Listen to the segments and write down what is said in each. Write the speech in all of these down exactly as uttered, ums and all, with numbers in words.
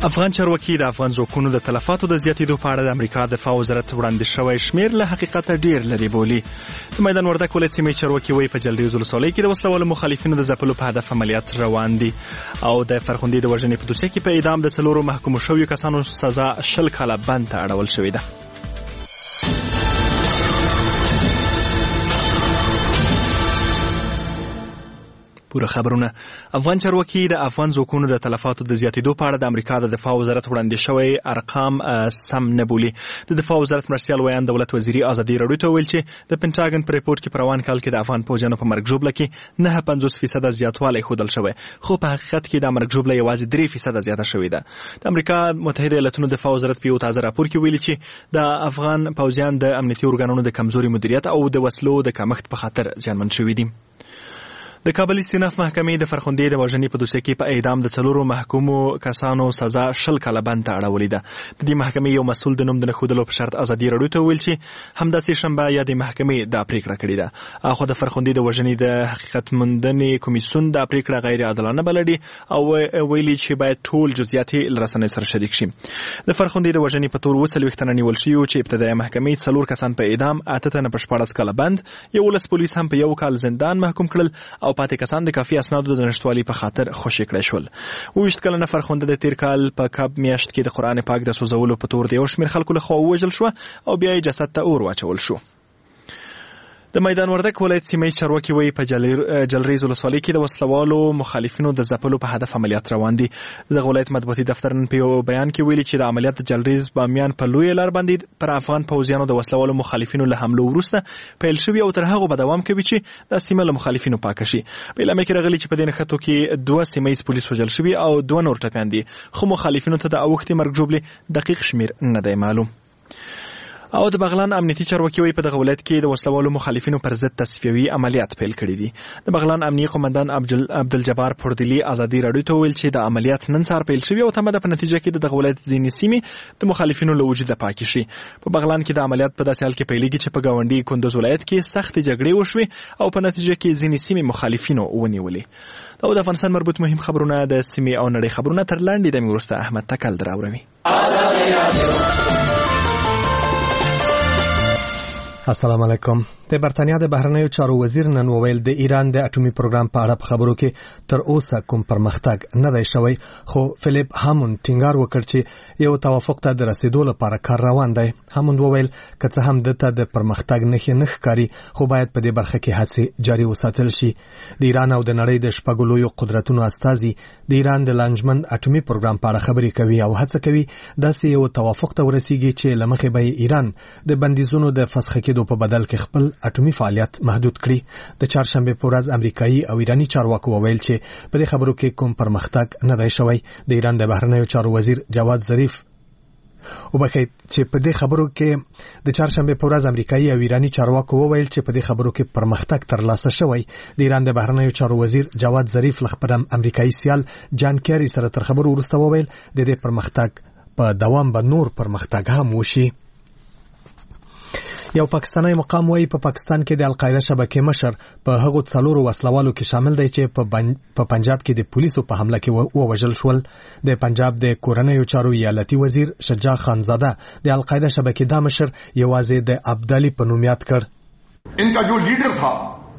افغان چارواکي د افغان ځواکونو د تلفاتو د زیاتېدو په اړه د امریکا دفاع وزارت وړاندې شوی شمېر له حقیقته ډېر لرې بولي. د میدان وردګ ولایت سیمې چارواکي وایي په جلریز ولسوالۍ کې د وسله والو مخالفینو د ځپلو په هدف عملیات روان دي او د فرخندې د وژنې په دوسیه کې په اعدام د څلورو محکومو شویو کسانو سزا شل کاله بند ته اړول شوې ده. پوره خبرونه. افغان چارواکي د افغان ځواکونو د تلفاتو د زیاتېدو په اړه د امریکا د دفاع وزارت وړاندې شوی ارقام سم نه بولي. د دفاع وزارت مرستیال ویان دولت وزیري ازادي راډیو ته ویل چې د پنټاګن په ریپورت کې په روان کال کې د افغان پوځیانو په مرګ ژوبله کې نه پنځوس فیصده زیاتوالی ښودل شوی، خو په حقیقت کې د مرګ ژوبله یوازې درې فیصده زیاته شوې ده. د امریکا متحده ایالاتونو دفاع وزارت په یو تازه راپور کې ویلي چې د افغان پوځیان د امنیتي ارګانونو د کمزوري مدیریت او د وسلو د کمښت په خاطر زیانمن شوي دي. د کابل استیناف محکمې د فرخندې د وژنې په دوسیه کې په اعدام د څلورو محکومو کسانو سزا شل کاله بند ته اړولې ده. د دې محکمې یو مسؤل د نوم د نه ښودلو په شرط ازادي راډیو ته وویل چې همداسې شنبه یا د محکمې دا پریکړه کړې ده. اخو د فرخندې د وژنې د حقیقت موندنې کمیسیون دا پریکړه غیر عادلانه بللې او ویلي چې باید ټول جزئیات له رسنیو سره شریک شي. د فرخندې د وژنې په تور اووه څلوېښت تنه نیول شوي چې ابتدایي محکمې څلور کسان په اعدام، اته تنه په شپاړس کاله بند، یولس پولیس هم په یو کال زندان محکوم کړل او پاتې کسان د کافي اسنادو د نشټوالي په خاطر خوشي کړی شول. اوویشت کلنه فرخنده د تیر کال په کب میاشت کې د قرآن پاک د سوځولو په تور د یو شمېر خلکو لخوا ووژل شوه او بیا یې جسد ته اور واچول شو. د میدان وردګ ولایت سیمې چارواکي وایي په جلریز ولسوالۍ کې د وسلوالو مخالفینو د ځپلو په هدف عملیات روان دي. دغه ولایت مطبوعاتي دفتر نن په یو بیان کې ویلي چې د عملیات د جلریز بامیان په لویه لار باندې پر افغان پوځیانو د وسلوالو مخالفینو له حملو وروسته پیل شوي او تر هغو به دوام کوي چې د سیمه له مخالفینو پاکه شي. په اعلامیه کې راغلي چې په دې نښتو کې دوه سیمه ییز پولیس وژل شوي او دوه نور ټپیان دي، خو مخالفینو ته د اوښتې مرګ ژوبلې دقیق شمېر نه دی معلوم. او د بغلان امنیتي چارواکي وایي په دغه ولایت کې د وسلوالو مخالفینو پر ضد تصفیوي عملیات پیل کړي دي. د بغلان امنیه قومندان عبدالجبار پردلی ازادي راډیو ته ویل چې د عملیات نن سهار پیل شوي او تمه ده په نتیجه کې د دغه ولایت ځینې سیمې د مخالفینو له وجوده پاکې شي. په بغلان کې د عملیات په داسې حال کې پیلېږي چې په ګاونډي کندوز ولایت کې سختې جګړې وشوې او په نتیجه کې ځینې سیمې مخالفینو ونیولې. او د افغانستان مربوط مهم خبرونه د سیمې او نړۍ خبرونه تر لاندې دمې وروسته احمد تکل دراوروي. السلام علیکم. د برتانیا د بهرنیو چارو وزیر نن وویل د ایران د اټومي پروګرام په اړه په خبرو کې تر اوسه کوم پرمختګ نه دی شوی، خو فلیپ هاموند ټینګار وکړ چې یو توافق ته د رسیدو لپاره کار روان دی. هاموند وویل که څه هم دته د پرمختګ نښې نه ښکاري، خو باید په دې برخه کې هڅې جاري وساتل شي. د ایران او د نړۍ د شپږو لویو قدرتونو استازي د ایران د لانجمند اټومي پروګرام په اړه خبرې کوي او هڅه کوي داسې یو توافق ته ورسیږي چې له مخې به ایران د بندیزونو د فسخ کېدو په بدل کې خپل اټومي فعالیت محدود کړي. د چهارشنبه په ورځ امریکایي او ایرانی چارواکو وویل چې په دې خبرو کې کوم پرمختګ نه دی شوی. د ایران د بهرنیو چارو وزیر جواد ظریف وبخښئ چې په دې خبرو کې د چهارشنبه په ورځ امریکایي او ایرانی چارواکو وویل چې په دې خبرو کې پرمختګ ترلاسه شوی. د ایران د بهرنیو چارو وزیر جواد ظریف له خپل امریکایي سیال جان کیری سره تر خبرو وروسته وویل د دې پرمختګ په دوام به نور پرمختګ هم وشي. یو پاکستانی مقام وایي په پاکستان کې د القاعده شبکې مشر په هغو څلورو وسلوالو کې شامل دی چې په پنجاب کې د پولیسو په حمله کې ووژل شول. د پنجاب د کورنیو چارو ایالتي وزیر شجاع خانزاده د القاعده شبکې دا مشر یوازې د عبدالي په نوم یاد کړ. انکا جو لیډر تھا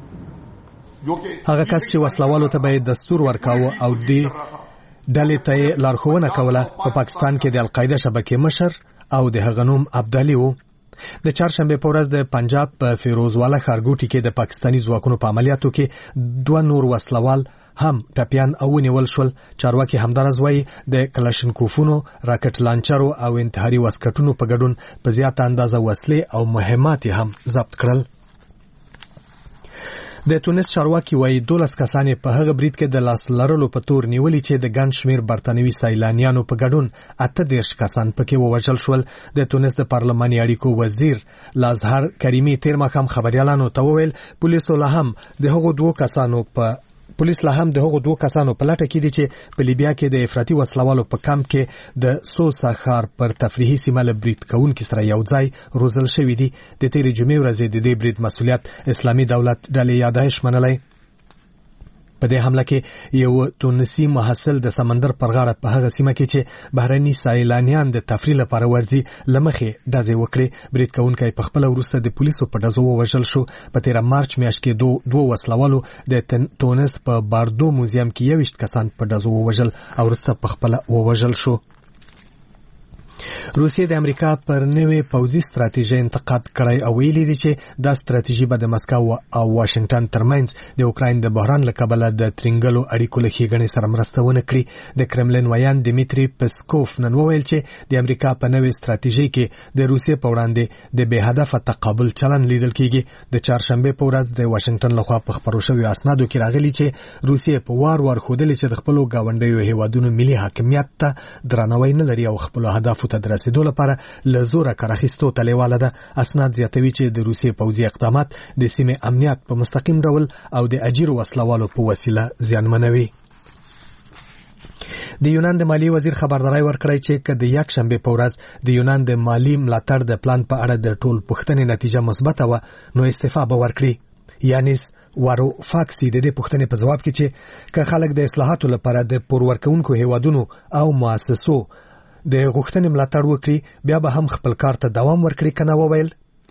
هغه کس چې وسلوالو ته به دستور ورکاوه او د ډلې ته لارښوونه کوله په پاکستان کې د القاعده شبکې مشر او د هغه نوم عبدالي و. د چهارشنبه په ورځ د پنجاب په فیروزواله ښارګوټي کې د پاکستاني ځواکونو په عملیاتو کې دوه نور وسلوال هم ټپیان او ونیول شول. چارواکي همدارز وایي د کلاشینکوفونو، راکټ لانچرو او انتحاري واسکټونو په ګډون په زیاته اندازه وسلې او مهمات هم ضبط کړل. د تونس چارواکي وایي دولس کسان په هغه برید کې د لاس لرلو په تور نیولي چې د ګڼ شمېر برتانوي سیلانیانو په ګډون اته دېرش کسان پکې ووژل شول. د تونس د پارلماني اړیکو وزیر لازهر کریمي تیر ماښام خبریالانو ته وویل پولیسو له هم د هغو دوو کسانو په پولیس لا هم د هغو دوه کسانو په لټه کې دي چې په لیبیا کې د افراطي وسلوالو په کمپ کې د سوسا ښار پر تفریحي سیمه له برید کوونکي سره یو ځای روزل شوي دي. د تېرې جمعې ورځې د دې برید مسؤلیت اسلامي دولت ډلې یادایش منلی. په دې حمله کې یو تونسي محصل د سمندر پر غاړه په هغه سیمه کې چې بهرني سایلانیان د تفریح لپاره ورځي لمخې دازې وکړي. برید کوونکی په خپل وروسته د پولیسو په ډزو ووژل شو. په تیر مارچ میاشت کې دوه دوه وسلوالو د تونس په باردو موزیم کې یوویشت کسان په ډزو ووژل او وروسته په خپل ووژل شو. روسیې د امریکا پر نوې پوځي ستراتیژي انتقاد کړی او ویلي دی چې دا ستراتیژي به د مسکو او واشنگټن ترمنځ د اوکراین د بحران له کبله د ترنګلو اړیکو له ښېګڼې سره مرسته ونه کړي. د کرملین ویان دمیتری پسکوف نن وویل چې د امریکا په نوې ستراتیژي کې د روسیې په وړاندې د بې هدفه تقابل چلن لیدل کیږي. د چهارشنبه په ورځ د واشنگټن لخوا په خپرو شویو اسنادو کې راغلي چې روسیې په وار وار ښودلې چې د خپلو ګاونډیو هیوادونو ملي حاکمیت ته درناوی نه لري او خپلو اهدافو ته د رسیدو لپاره له زوره کار اخیستو ته لیواله ده. اسناد زیاتوي چې د روسیې پوځي اقدامات د سیمې امنیت په مستقیم ډول او د اجیرو وسلوالو په وسیله زیانمنوي. د یونان د مالی وزیر خبرداري ورکړی چې که د یک شنبه په ورځ د یونان د مالی ملاتړ د پلان په اړه د ټول پوښتنې نتیجه مثبته و نو استعفا به ورکړي. یانیس وارو فاکسی د دې پوښتنې په جواب کې چې که خلک د اصلاحاتو لپاره د پورورکونکو هیوادونو او مؤسسو د غوښتنې ملاتړ وکړي بیا به هم خپل کار ته دوام ورکړي. کنه وویل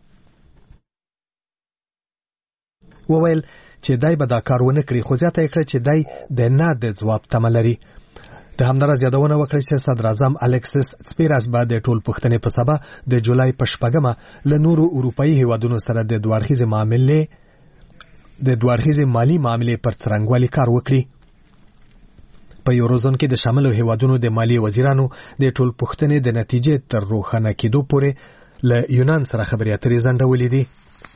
وویل چې دای به دا کار ونه کړي خو زیاته یې کړه چې دای د نه د جواب تمه لري. د همدارس یادونه وکړه چې صدر اعظم الکسیس سپیراس به د ټول پوښتنې په سبا د جولای په شپږمه له نورو اروپایي هیوادونو سره د دوه اړخیزې معاملې د دوه اړخیزې مالی معاملې پر څرنګوالي کار وکړي. په یوروزون کې د شاملو هیوادونو د مالی وزیرانو د ټول پوښتنې د نتیجې تر روښانه کېدو پورې له یونان سره خبرې اترې ځنډولې دي.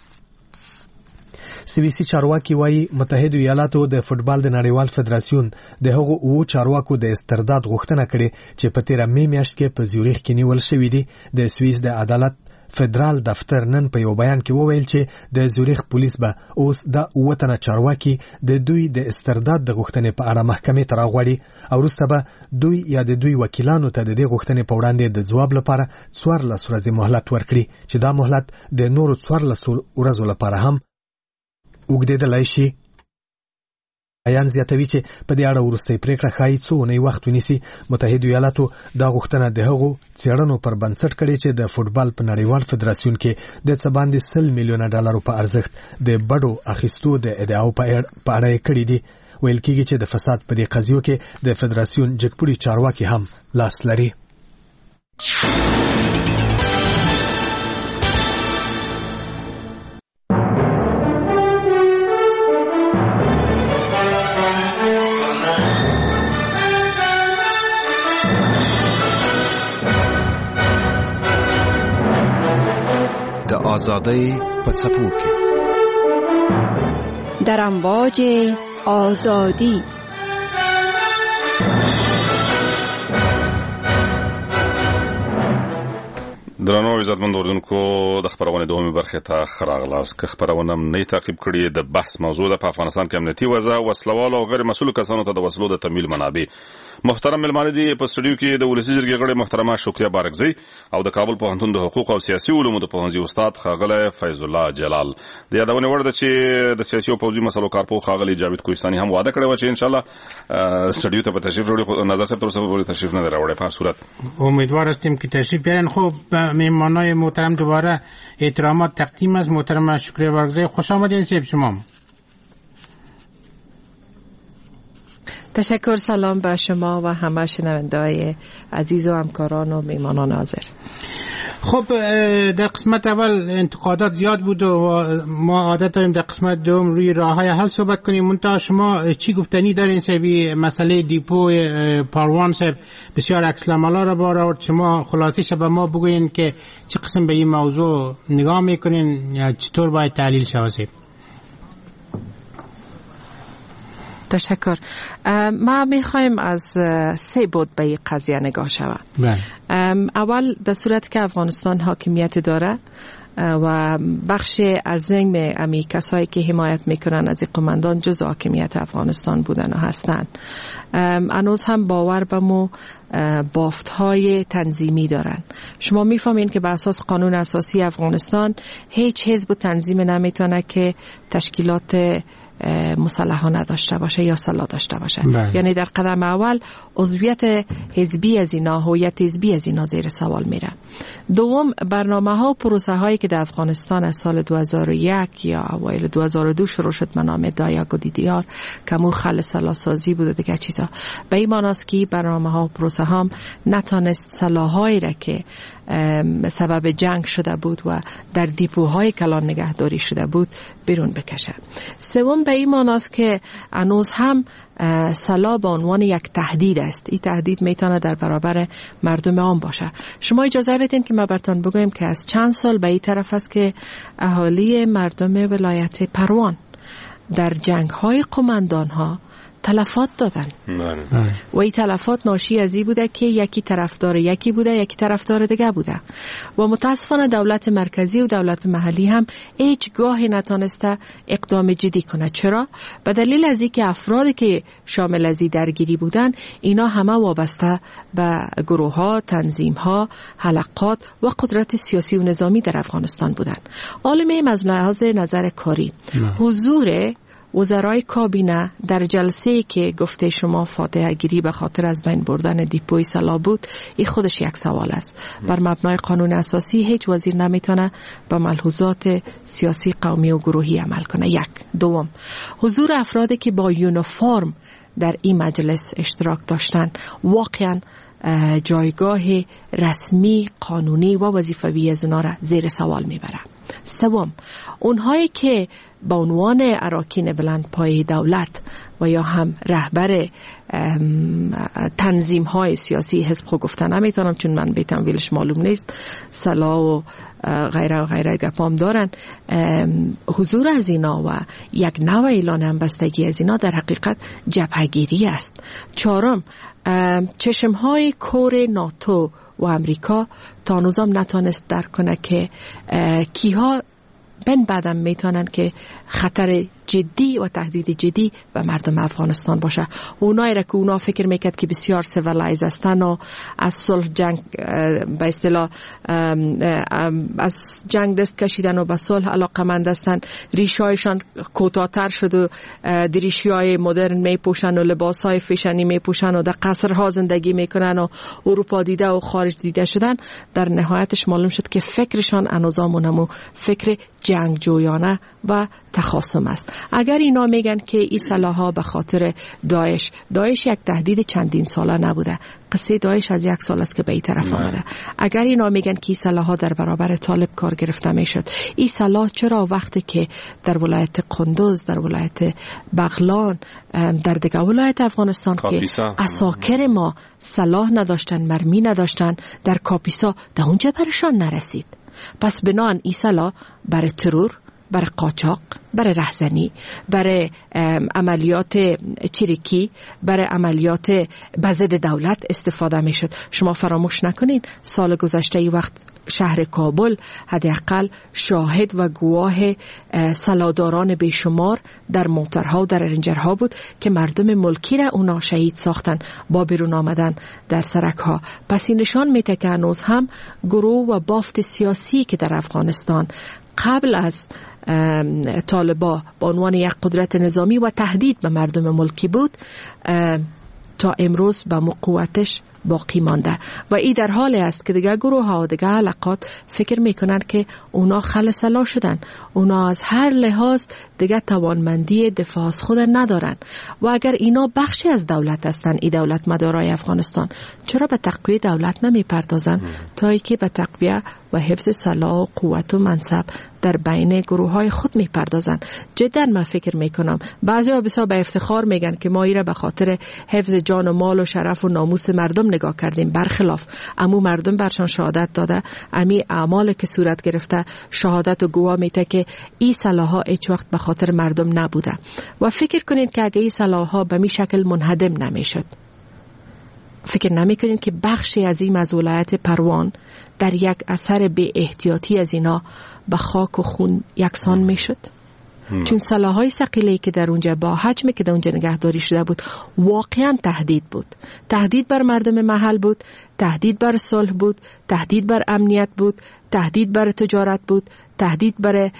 سویسي چارواکي وایي متحده ایالاتو د فوتبال د نړیوال فدراسیون د هغو اوو چارواکو د استرداد غوښتنه کړې چې په تیره مې میاشت کې په زیوریخ کې نیول شوي دي. د سویس د عدالت فدرال دفتر نن په یو بیان کې وویل چې د زیوریخ پولیس به اوس د اووه تنه چارواکي د دوی د استرداد د غوښتنې په اړه محکمې ته راغواړي او وروسته به دوی یا د دوی وکیلانو ته د دې غوښتنې په وړاندې د ځواب لپاره څوارلس ورځې مهلت ورکړي چې دا مهلت د نورو څوارلسو ورځو لپاره هم اوږدېدلی شي. بیان زیاتوي چې په دې اړه وروستۍ پریکړه ښایي څو اونۍ وخت ونیسي. متحده ایالاتو دا غوښتنه د هغو څېړنو پر بنسټ کړې چې د فوتبال په نړیوال فدراسیون کې د څه باندې سل میلیونه ډالرو په ارزښت د بډو اخیستو د ادعاو په اړه یې کړي دي. ویل کېږي چې د فساد په دې قضیو کې د فدراسیون جګپوړي چارواکي هم لاس لري. آزادی په څپو کې در امواج آزادی. درنو عزتمند اوریدونکو د خبرونه دومره برخه ته خراغلاس که خبرونه نه تعقیب کړي د بحث موضوع د افغانستان کې امنیتي وضع وسلوال او غیر مسؤل کسانو ته د وسلو د تمویل منابع. محترم ملمانه دي په سټډیو کې د ولسی جرګې غړي محترمه شکریا بارکزی او د کابل پوهنتون د حقوق او سیاسي علومو د پوهنځي استاد خاغله فیض الله جلال. د یادونه ورده چې د سیاسي او پوځي مسلو کارپو خاغلی جاوید کوهستاني هم وعده کړې و چې ان شاء الله سټډیو ته په تشریف وروړي. نظر صاحب تر اوسه تشریف نه راوړي. په صورت امیدوار هستیم که تشریف بیارن. خب مهمانای محترم دوباره احترامات تقدیم است. محترم شکریا بارکزی خوش آمدید. سیب شما. تشکر. سلام به شما و همه شنونده‌های عزیز و همکاران و میهمانان حاضر. خب در قسمت اول انتقادات زیاد بود و ما عادت داریم در قسمت دوم روی راه‌های حل صحبت کنیم. منتها شما چی گفتنی دارین سبی مسئله دیپو پاروان صاحب بسیار عکس العملا را بار آورد. شما خلاصش به ما بگوین که چه قسم به این موضوع نگاه میکنین یا چطور باید تحلیل شود؟ تشکر. ما میخوایم از سه بود به این قضیه نگاه شود. اول در صورت که افغانستان حاکمیت داره و بخش عظیم امی کسایی که حمایت میکنن از این قماندان جز حاکمیت افغانستان بودن و هستند. هنوز هم باور به مو بافت‌های تنظیمی دارن. شما میفهمین که به اساس قانون اساسی افغانستان هیچ حزب و تنظیم نمیتونه که تشکیلات مسلحانه داشته باشه یا سلاح داشته باشه. بله. یعنی در قدم اول عضویت حزبی از اینا، هویت حزبی از اینا زیر سوال میره. دوم، برنامه ها و پروسه هایی که در افغانستان از سال دو هزار و یک یا اوایل دو هزار و دو شروع شد به نام دایاک و دیدیار که مو خل سلاح سازی بود و دیگه چیزا، به این معنی است که برنامه ها و پروسه هم نتانست سلاحایی را که سبب جنگ شده بود و در دیپوهای کلان نگهداری شده بود بیرون بکشه. سوم، به این معنی است که هنوز هم سلاح به عنوان یک تهدید است. این تهدید میتونه در برابر مردم عام باشه. شما اجازه بدین که ما براتون بگویم که از چند سال به این طرف است که اهالی مردم ولایت پروان در جنگ های قماندان ها تلفات دادن و این تلفات ناشی از این بوده که یکی طرفدار یکی بوده، یکی طرفدار دیگه بوده و متاسفانه دولت مرکزی و دولت محلی هم هیچ گاهی نتونسته اقدام جدی کنه. چرا؟ به دلیل از اینکه افرادی که شامل از این درگیری بودن اینا همه وابسته به گروه ها، تنظیم ها، حلقات و قدرت سیاسی و نظامی در افغانستان بودن. عالمه از لحاظ نظر کاری حضور وزرای کابینه در جلسه که گفته شما فاتحه گیری به خاطر از بین بردن دیپوی سلاح بود، این خودش یک سوال است. بر مبنای قانون اساسی هیچ وزیر نمیتونه با ملحوظات سیاسی قومی و گروهی عمل کنه. یک. دوم، حضور افرادی که با یونیفرم در این مجلس اشتراک داشتن واقعا جایگاه رسمی، قانونی و وظیفوی از اونا را زیر سوال میبره. سوم، اونهایی که با عنوان اراکین بلند پایه دولت و یا هم رهبر تنظیم های سیاسی حزب خود گفتن نمیتونم چون من به تمویلش معلوم نیست، سلاح و غیره و غیره گپام دارن، حضور از اینا و یک نوع اعلان همبستگی از اینا در حقیقت جبهه‌گیری است. چهارم، چشم های کور ناتو و امریکا تا نظام نتانست درک کنه که کیها بن بعدم میتونن که خطر جدی و تهدید جدی به مردم افغانستان باشه. اونایی را که اونا فکر میکرد که بسیار سیویلایز هستن و از صلح جنگ به اصطلاح از جنگ دست کشیدن و به صلح علاقمند هستن، ریشهایشان کوتاه‌تر شد و ریشه‌های مدرن میپوشن و لباسهای فیشنی میپوشن و در قصرها زندگی میکنن و اروپا دیده و خارج دیده شدن. در نهایتش معلوم شد که فکرشان انوزامونمو فکر جنگجویانه و تخاصم است. اگر اینا میگن که این سلاح‌ها به خاطر داعش، داعش یک تهدید چندین ساله نبوده، قصه داعش از یک سال است که به این طرف آمده. اگر اینا میگن که این سلاح‌ها در برابر طالب کار گرفته میشد، این سلاح چرا وقتی که در ولایت قندوز، در ولایت بغلان، در دیگه ولایت افغانستان که اساکر ما سلاح نداشتن، مرمی نداشتن، در کاپیسا در اونجا برشان نرسید؟ پس بنان این سلاح برای ترور، برای قاچاق، برای رهزنی، برای عملیات چریکی، برای عملیات به ضد دولت استفاده می شد. شما فراموش نکنین سال گذشته ای وقت شهر کابل حداقل شاهد و گواه سلاداران بیشمار در موترها و در رنجرها بود که مردم ملکی را اونا شهید ساختن با بیرون آمدن در سرکها. پس این نشان میده که هنوز هم گروه و بافت سیاسی که در افغانستان قبل از طالبا به عنوان یک قدرت نظامی و تهدید به مردم ملکی بود تا امروز به قوتش باقی مانده و این در حالی است که دیگه گروه ها و دیگه علاقات فکر میکنن که اونا خل سلاح شدن، اونا از هر لحاظ دیگه توانمندی دفاع از خود ندارن و اگر اینا بخشی از دولت هستن، این دولت مدارای افغانستان، چرا به تقویه دولت نمی پردازن تا ای که به تقویه و حفظ سلاح و قوت و منصب در بین گروه های خود می پردازن؟ جدا من فکر میکنم بعضی ها بسیار به افتخار میگن که ما ایره به خاطر حفظ جان و مال و شرف و ناموس مردم نگاه کردیم، برخلاف امو مردم برشان شهادت داده، امی اعمال که صورت گرفته شهادت و گواه میته که این سلاح‌ها هیچ وقت به خاطر مردم نبوده و فکر کنید که اگه این سلاح‌ها به می شکل منهدم نمیشد، فکر نمیکنید که بخشی از این از ولایت پروان در یک اثر بی احتیاطی از اینا به خاک و خون یکسان میشد؟ چون سلاح‌های ثقیله‌ای که در اونجا با حجمی که در اونجا نگهداری شده بود واقعا تهدید بود، تهدید بر مردم محل بود، تهدید بر صلح بود، تهدید بر امنیت بود، تهدید بر تجارت بود، تهدید بر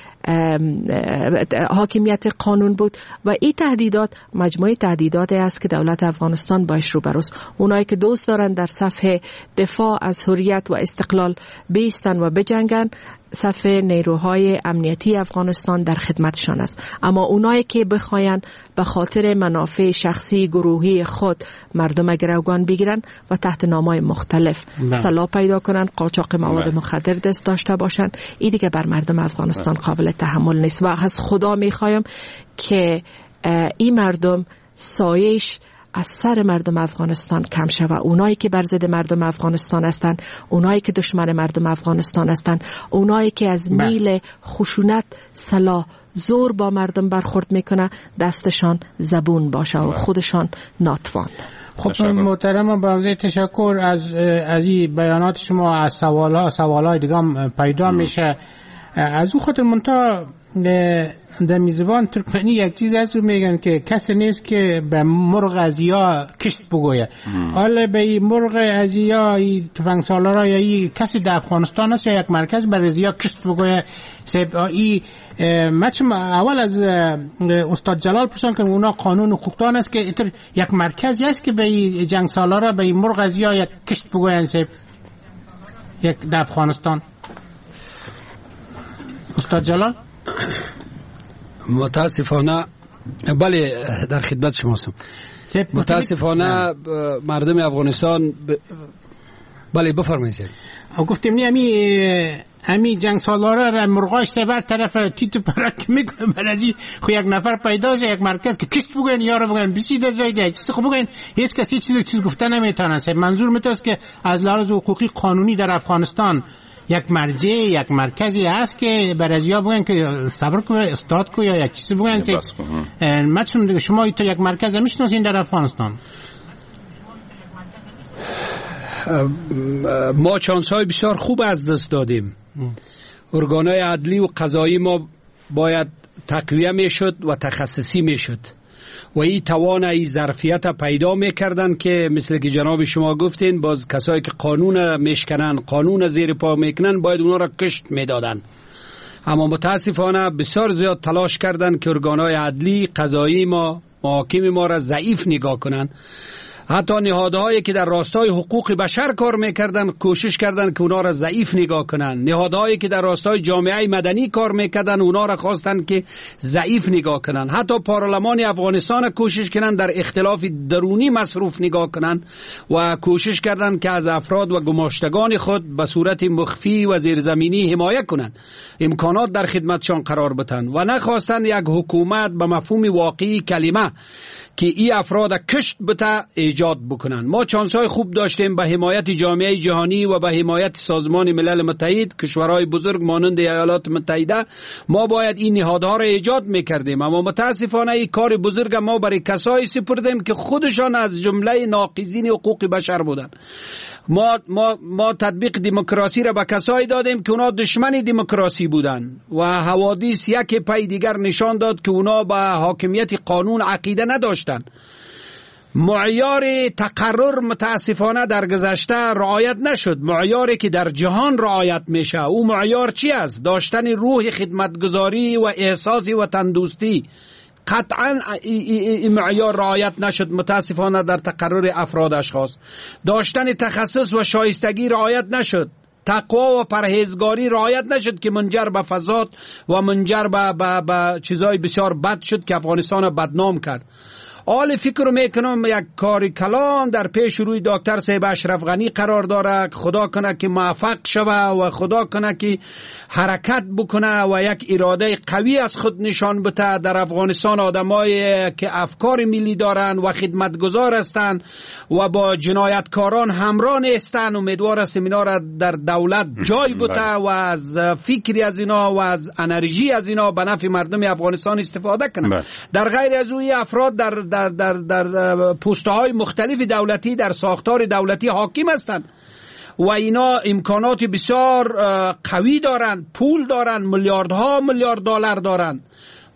حاکمیت قانون بود و این تهدیدات مجموعه تهدیداتی است که دولت افغانستان باش روبروست. اونایی که دوست دارن در صف دفاع از حریت و استقلال بیستن و بجنگن، صف نیروهای امنیتی افغانستان در خدمتشان است. اما اونایی که بخواین به خاطر منافع شخصی گروهی خود مردم گروگان بگیرن و تحت نامهای مختلف سلاح پیدا کنن، قاچاق مواد مخدر دست داشته باشن، این دیگه بر مردم افغانستان قابل تحمل نیست و از خدا میخوایم که این مردم سایش از سر مردم افغانستان کم شود. اونایی که بر ضد مردم افغانستان هستند، اونایی که دشمن مردم افغانستان هستند، اونایی که از میل خشونت، سلاح، زور با مردم برخورد میکنه، دستشان زبون باشه و خودشان ناتوان. خب محترم بازی تشکر از از این بیانات شما. از سوالها سوالهای دیگه هم پیدا میشه. از اون خاطر منتها در میزبان ترکمنی یک چیز هست رو میگن که کسی نیست که به مرغ ازیا کشت بگویه. حالا به این مرغ ازیا این تفنگ سالارا یا این کسی در افغانستان هست یا یک مرکز بر ازیا کشت بگویه. این مچم اول از استاد جلال پرسان که اونا قانون حقوقدان است که ایتر یک مرکزی است که به این جنگ سالارا به این مرغ ازیا یک کشت بگوین سیب یک در افغانستان. استاد جلال متاسفانه بله در خدمت شما هستم. متاسفانه مردم افغانستان ب... بله بفرمایید. گفتم نی امی امی جنگ سالاره را مرغاش سبر طرف تیت پرک میکنه بلدی خو یک نفر پیدا شه یک مرکز که کشت بگن یارو بگن بسیده زایده چیز خو بگن هیچ کسی چیز چیز گفته نمیتونه. منظور میتونه که از لحاظ حقوقی قانونی در افغانستان یک مرجع یک مرکزی هست که برازیا بگن که صبر کنه استاد کو یا یک چیزی بگن که مثلا دیگه شما تو یک مرکز میشناسین در افغانستان. ما چانس‌های بسیار خوب از دست دادیم. ارگان‌های عدلی و قضایی ما باید تقویه میشد و تخصصی میشد و این توان این ظرفیت پیدا میکردن که مثل که جناب شما گفتین باز کسایی که قانون میشکنن قانون زیر پا میکنن باید اونا را کشت میدادن. اما متاسفانه بسیار زیاد تلاش کردن که ارگان‌های عدلی قضایی ما محاکم ما را ضعیف نگاه کنن. حتی نهادهایی که در راستای حقوق بشر کار میکردن کوشش کردن که اونا را ضعیف نگاه کنن. نهادهایی که در راستای جامعه مدنی کار میکردن اونا را خواستن که ضعیف نگاه کنن. حتی پارلمان افغانستان کوشش کردن در اختلاف درونی مصروف نگاه کنن و کوشش کردن که از افراد و گماشتگان خود به صورت مخفی و زیرزمینی حمایت کنن، امکانات در خدمتشان قرار بدن و نخواستن یک حکومت به مفهوم واقعی کلمه که این افراد کشت بته ایجاد بکنن. ما چانس‌های خوب داشتیم به حمایت جامعه جهانی و به حمایت سازمان ملل متحد، کشورهای بزرگ مانند ایالات متحده. ما باید این نهادها را ایجاد میکردیم، اما متاسفانه این کار بزرگ ما برای کسایی سپردیم که خودشان از جمله ناقضین حقوق بشر بودند. ما ما ما تطبیق دموکراسی را به کسایی دادیم که اونا دشمن دموکراسی بودند و حوادث یک پی دیگر نشان داد که اونا به حاکمیت قانون عقیده نداشتند. معیار تقرر متاسفانه در گذشته رعایت نشد. معیاری که در جهان رعایت میشه او معیار چی است؟ داشتن روح خدمتگزاری و احساس وطن دوستی. قطعا این معیار رعایت نشد متاسفانه در تقرر افراد اشخاص. داشتن تخصص و شایستگی رعایت نشد. تقوا و پرهیزگاری رعایت نشد که منجر به فساد و منجر به, به, به چیزای بسیار بد شد که افغانستان بدنام کرد. حال فکر میکنم یک کاری کلان در پیش روی دکتر صاحب اشرف غنی قرار داره. خدا کنه که موفق شوه و خدا کنه که حرکت بکنه و یک اراده قوی از خود نشان بده. در افغانستان آدمایی که افکار ملی دارن و خدمتگزار هستند و با جنایتکاران همراه نیستند. امیدوار است اینا را در دولت جای بده و از فکری از اینا و از انرژی از اینا به نفع مردم افغانستان استفاده کنند. در غیر از اون افراد در در در در پست‌های مختلف دولتی در ساختار دولتی حاکم هستند و اینا امکانات بسیار قوی دارند، پول دارند، میلیاردها میلیارد دلار دارند.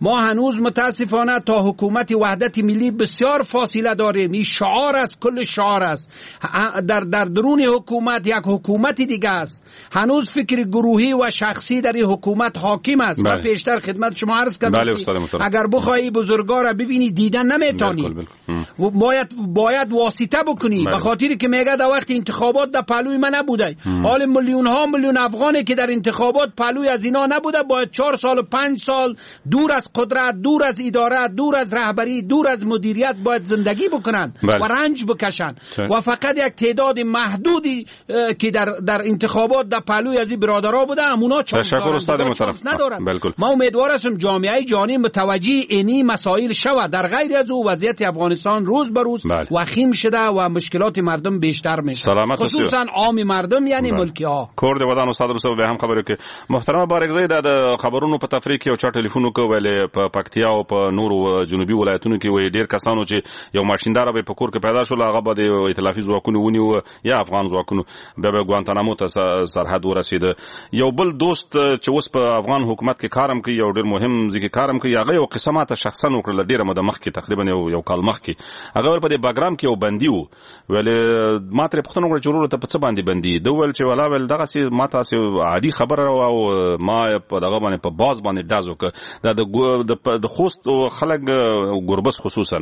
ما هنوز متاسفانه تا حکومت وحدت ملی بسیار فاصله داریم. این شعار است، کل شعار است. در در درون حکومت یک حکومت دیگه است. هنوز فکر گروهی و شخصی در این حکومت حاکم است. من پیشتر خدمت شما عرض کردم اگر بخوای بزرگا ببینی دیدن نمیتونی، باید باید واسطه بکنی، به خاطر که میگه در وقت انتخابات در پهلوی من نبوده. حال میلیون ها میلیون افغانی که در انتخابات پهلوی از اینا نبوده باید چهار سال و پنج سال دور از قدرت، دور از اداره، دور از رهبری، دور از مدیریت باید زندگی بکنن بله. و رنج بکشن چه. و فقط یک تعداد محدودی که در در انتخابات در پهلوی از این برادرها بوده همونا چانس ندارن. ما امیدوار هستم جامعه جهانی متوجه اینی مسائل شود. در غیر از او وضعیت افغانستان روز به روز بله. وخیم شده و مشکلات مردم بیشتر میشه، خصوصا عام مردم یعنی بله. ملکی ها. کورد ودان استاد رسو به هم خبره که محترم بارګزی د خبرونو په تفریح کې او چا ټلیفون وکولې په پکتیا او په نورو جنوبي ولایتونو کې وې ډیر کسانو چې یو ماشیندار به په کور کې پیدا شول، هغه به د ائتلافي ځواکونو ونیو یا افغان ځواکونو به به ګوانتانامو ته سرحد ورسید. یو بل دوست چې اوس په افغان حکومت کې کارم کوي، یو ډیر مهم ځکه کارم کوي، هغه یو قسمه شخصا وکړل ډیره مده مخ کې تقریبا یو یو کال مخ کې هغه په دې باګرام کې یو بندي وو. ول ما تر پښتنو غوړ ضرورت په څه باندې بندي د ول چې ولا ول دغه سي ما تاسو عادي خبره او ما په دغه باندې په باز باندې دازو ک د د خوست خلک ګوربس خصوصا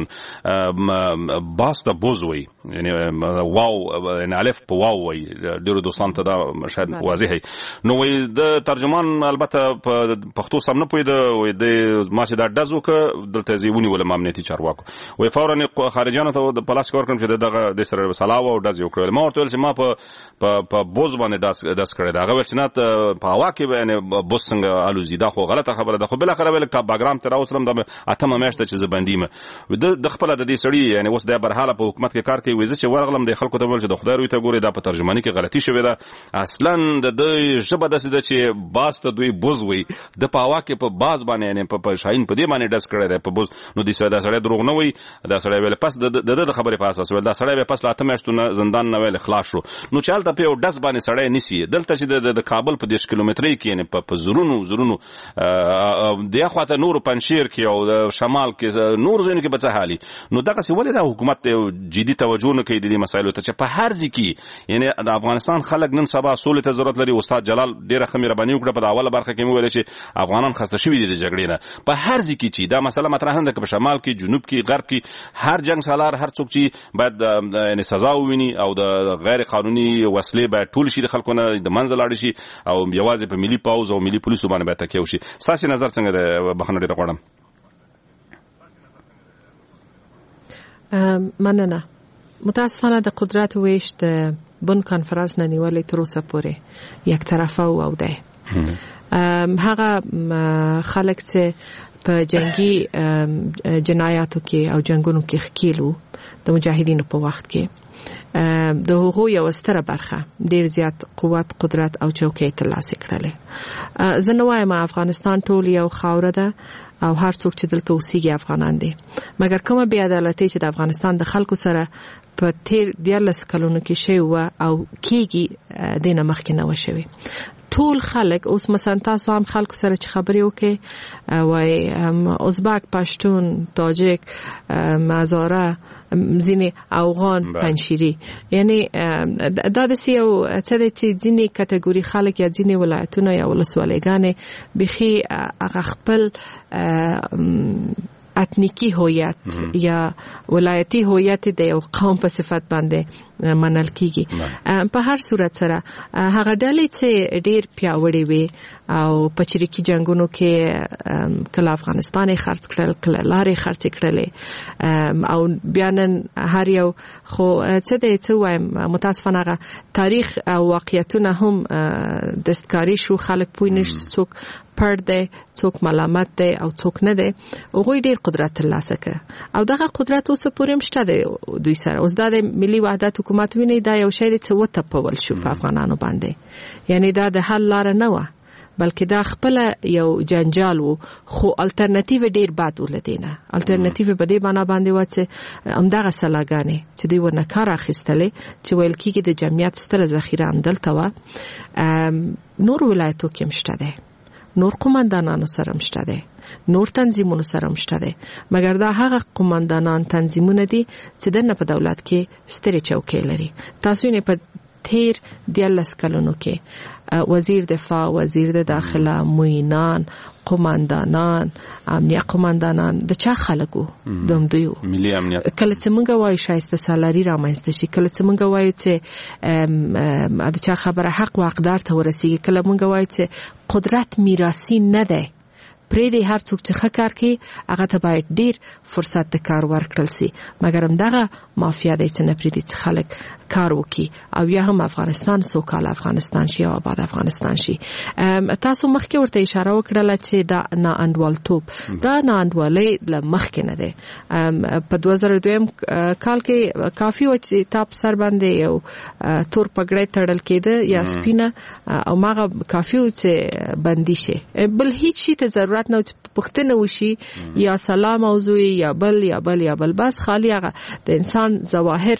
باس د بوزوي یعنی واو ان الف په واو وي ډیرو دوستان ته دا شاید واضح نو وي د ترجمان البته په پښتو سم نه پوي د ما چې دا دازو ک دلته زیونی ول امنیتي چارواکو وي فورا خارجانو ته د پلاس کور کوم چې دغه د سره سلاو او داز یو کړل. ما ورته چې ما په په بوز باندې داس داس کړی دا هغه چې نه په هوا کې باندې بوز څنګه الوزي دا خو غلطه خبره ده. خو بل اخر ول کا باګرام تر اوسرم د اتمه میاشت چې زبندیم د خپل د دې سړی یعنی اوس د برحاله په حکومت کې کار کوي وځي چې ورغلم د خلکو ته ول چې د خدای روي ته ګوري دا په ترجمانی کې غلطي شوې ده. اصلا د دې ژبه د سده چې باز ته دوی بوز وي د پاوا کې په باز باندې یعنی په شاهین په دې باندې داس کړی دی په بوز نو د سړی سړی دروغ نه وي دا سړی ول پس د د خبرې په اساس ول دا سړی به پس لا اتمه میاشتونه زندان نه ویل خلاص شو. نو چالت په یو داس باندې سړی نسی دلته چې د کابل په دیش کیلومتري کې یعنی په زرونو زرونو د اخواته نور پنشیر کې او د شمال کې نور زین کې بچا حالي. نو دغه څه ولې د حکومت جدي توجه نه کوي د دې مسایلو ته چې په هر ځکه یعنی د افغانستان خلک نن سبا سولې ته ضرورت لري. استاد جلال ډیره خمیر باندې وکړه په اوله برخه کې مو ویل چې افغانان خسته شوي دي د جګړې نه. په هر ځکه چې دا مسله مطرح نه ده په شمال کې جنوب کې غرب کې هر جنگ سالار هر څوک چې باید یعنی سزا وویني او د غیر قانوني وسلې باید ټول شي د خلکو نه د منځ لاړ شي او یوازې په ملي پاوز او ملي پولیسو باندې باید تکیه وشي. ستاسو نظر څنګه ده؟ بخښنه ډیره غواړم. مننه. متاسفانه د قدرت ویش د بن کانفرانس نه نیولې تر اوسه پورې یک طرفه او ده هغه خلک چې په جنگي جنایاتو کې او جنگونو کې ښکیلو د مجاهدینو په وخت کې د هغو یو ستره برخه ډیر زیات قوت قدرت او چوکۍ ترلاسه کړلې. زه نه وایم افغانستان ټول یو خاوره ده او هر څوک چې دلته اوسېږي افغانان دي، مګر کومه بې عدالتي چې د افغانستان د خلکو سره په تیر دیارلس کلونو کې شوې وه او کېږي دې نه مخکې نه وه شوې. ټول خلک اوس مثلا تاسو هم خلکو سره چې خبرې وکړئ وایي ازبک، پشتون، تاجک، هزاره، ځینې افغان، پنجشیري، یعنی دا داسې یو څه دی چې ځینې کټګوري خلک یا ځینې ولایتونه یا ولسوالیګانې بیخي هغه خپل اتنیکی هویت یا ولایتي هویت د یو قوم په صفت باندې منل کیږي. په هر صورت سره هغه ډلې چې ډیر پیاوړې وي او په چریکي جنگونو کې کله افغانستان خرڅ کړل کله لارې خرڅ کړلې او بیا نن هر یو خو څه دی څه وایم متاسفانه هغه تاریخ او واقعیتونه هم دستکاری شو. خلک پوه نشي څوک پړ دی څوک ملامت دی او څوک نه دی. هغوی ډیر قدرت ترلاسه کړ او دغه قدرت اوس پورې هم شته دی دوی سره. اوس دا د ملي وحدت حکومت ویني دا یو شی دی چې وتپول شو په افغانانو باندې، یعنی دا د حل لار نه و بلکې دا خپل یو جنجال وو. خو الټرنیټیو ډیر بد ولدینه الټرنیټیو په دې باندې باندې و چې همدغه سلاګانې چې دوی ورنه کار اخیستلې چې ویل کېږي د جمعیت ستره ذخیره هم دلته وه. نور ولایتو کې هم شته دی، نور قومندانانو سره هم شته دی، نور تنظیمونو سره مشته دي مګر دا هغه قومندانان تنظیمونه دي چې د نه په دولت کې ستري چوکۍ لري. تاسو نه په تیر دیالس کلونو کې وزیر دفاع، وزیر د داخله، معینان، قومندانان، امنیت قومندانان د چا خلکو دوم دوی ملي امنیت. کله چې موږ وایو شایسته سالاري رامنځته شي، کله چې موږ وایو چې د چا خبره حق او حقدار ته ورسیږي، کله موږ وایو چې قدرت میراثي نه ده، پرې دې هر څوک چې ښه کار کوي هغه ته باید ډیر فرصت د کار ورکړل سي، مګر همدغه مافیا دی چې نه پرېږدي چې خلک کار وکړي او یا هم افغانستان سوکاله افغانستان شي او آباد افغانستان شي. تاسو مخکې ورته اشاره وکړله چې دا ناانډوالتوب، دا ناانډوالۍ له مخکې نه دی. په دوه زره دویم کال کې کافي و چې تا په سر باندې یو تور پګړی تړل کېده یا سپینه او ماغه کافي و چې بندي شي، بل هیڅ شي ته ضرورت نه چې پوښتنه وشي یا سلام موضوع یا بل یا بل یا بل، بس خالی هغه د انسان ظواهر.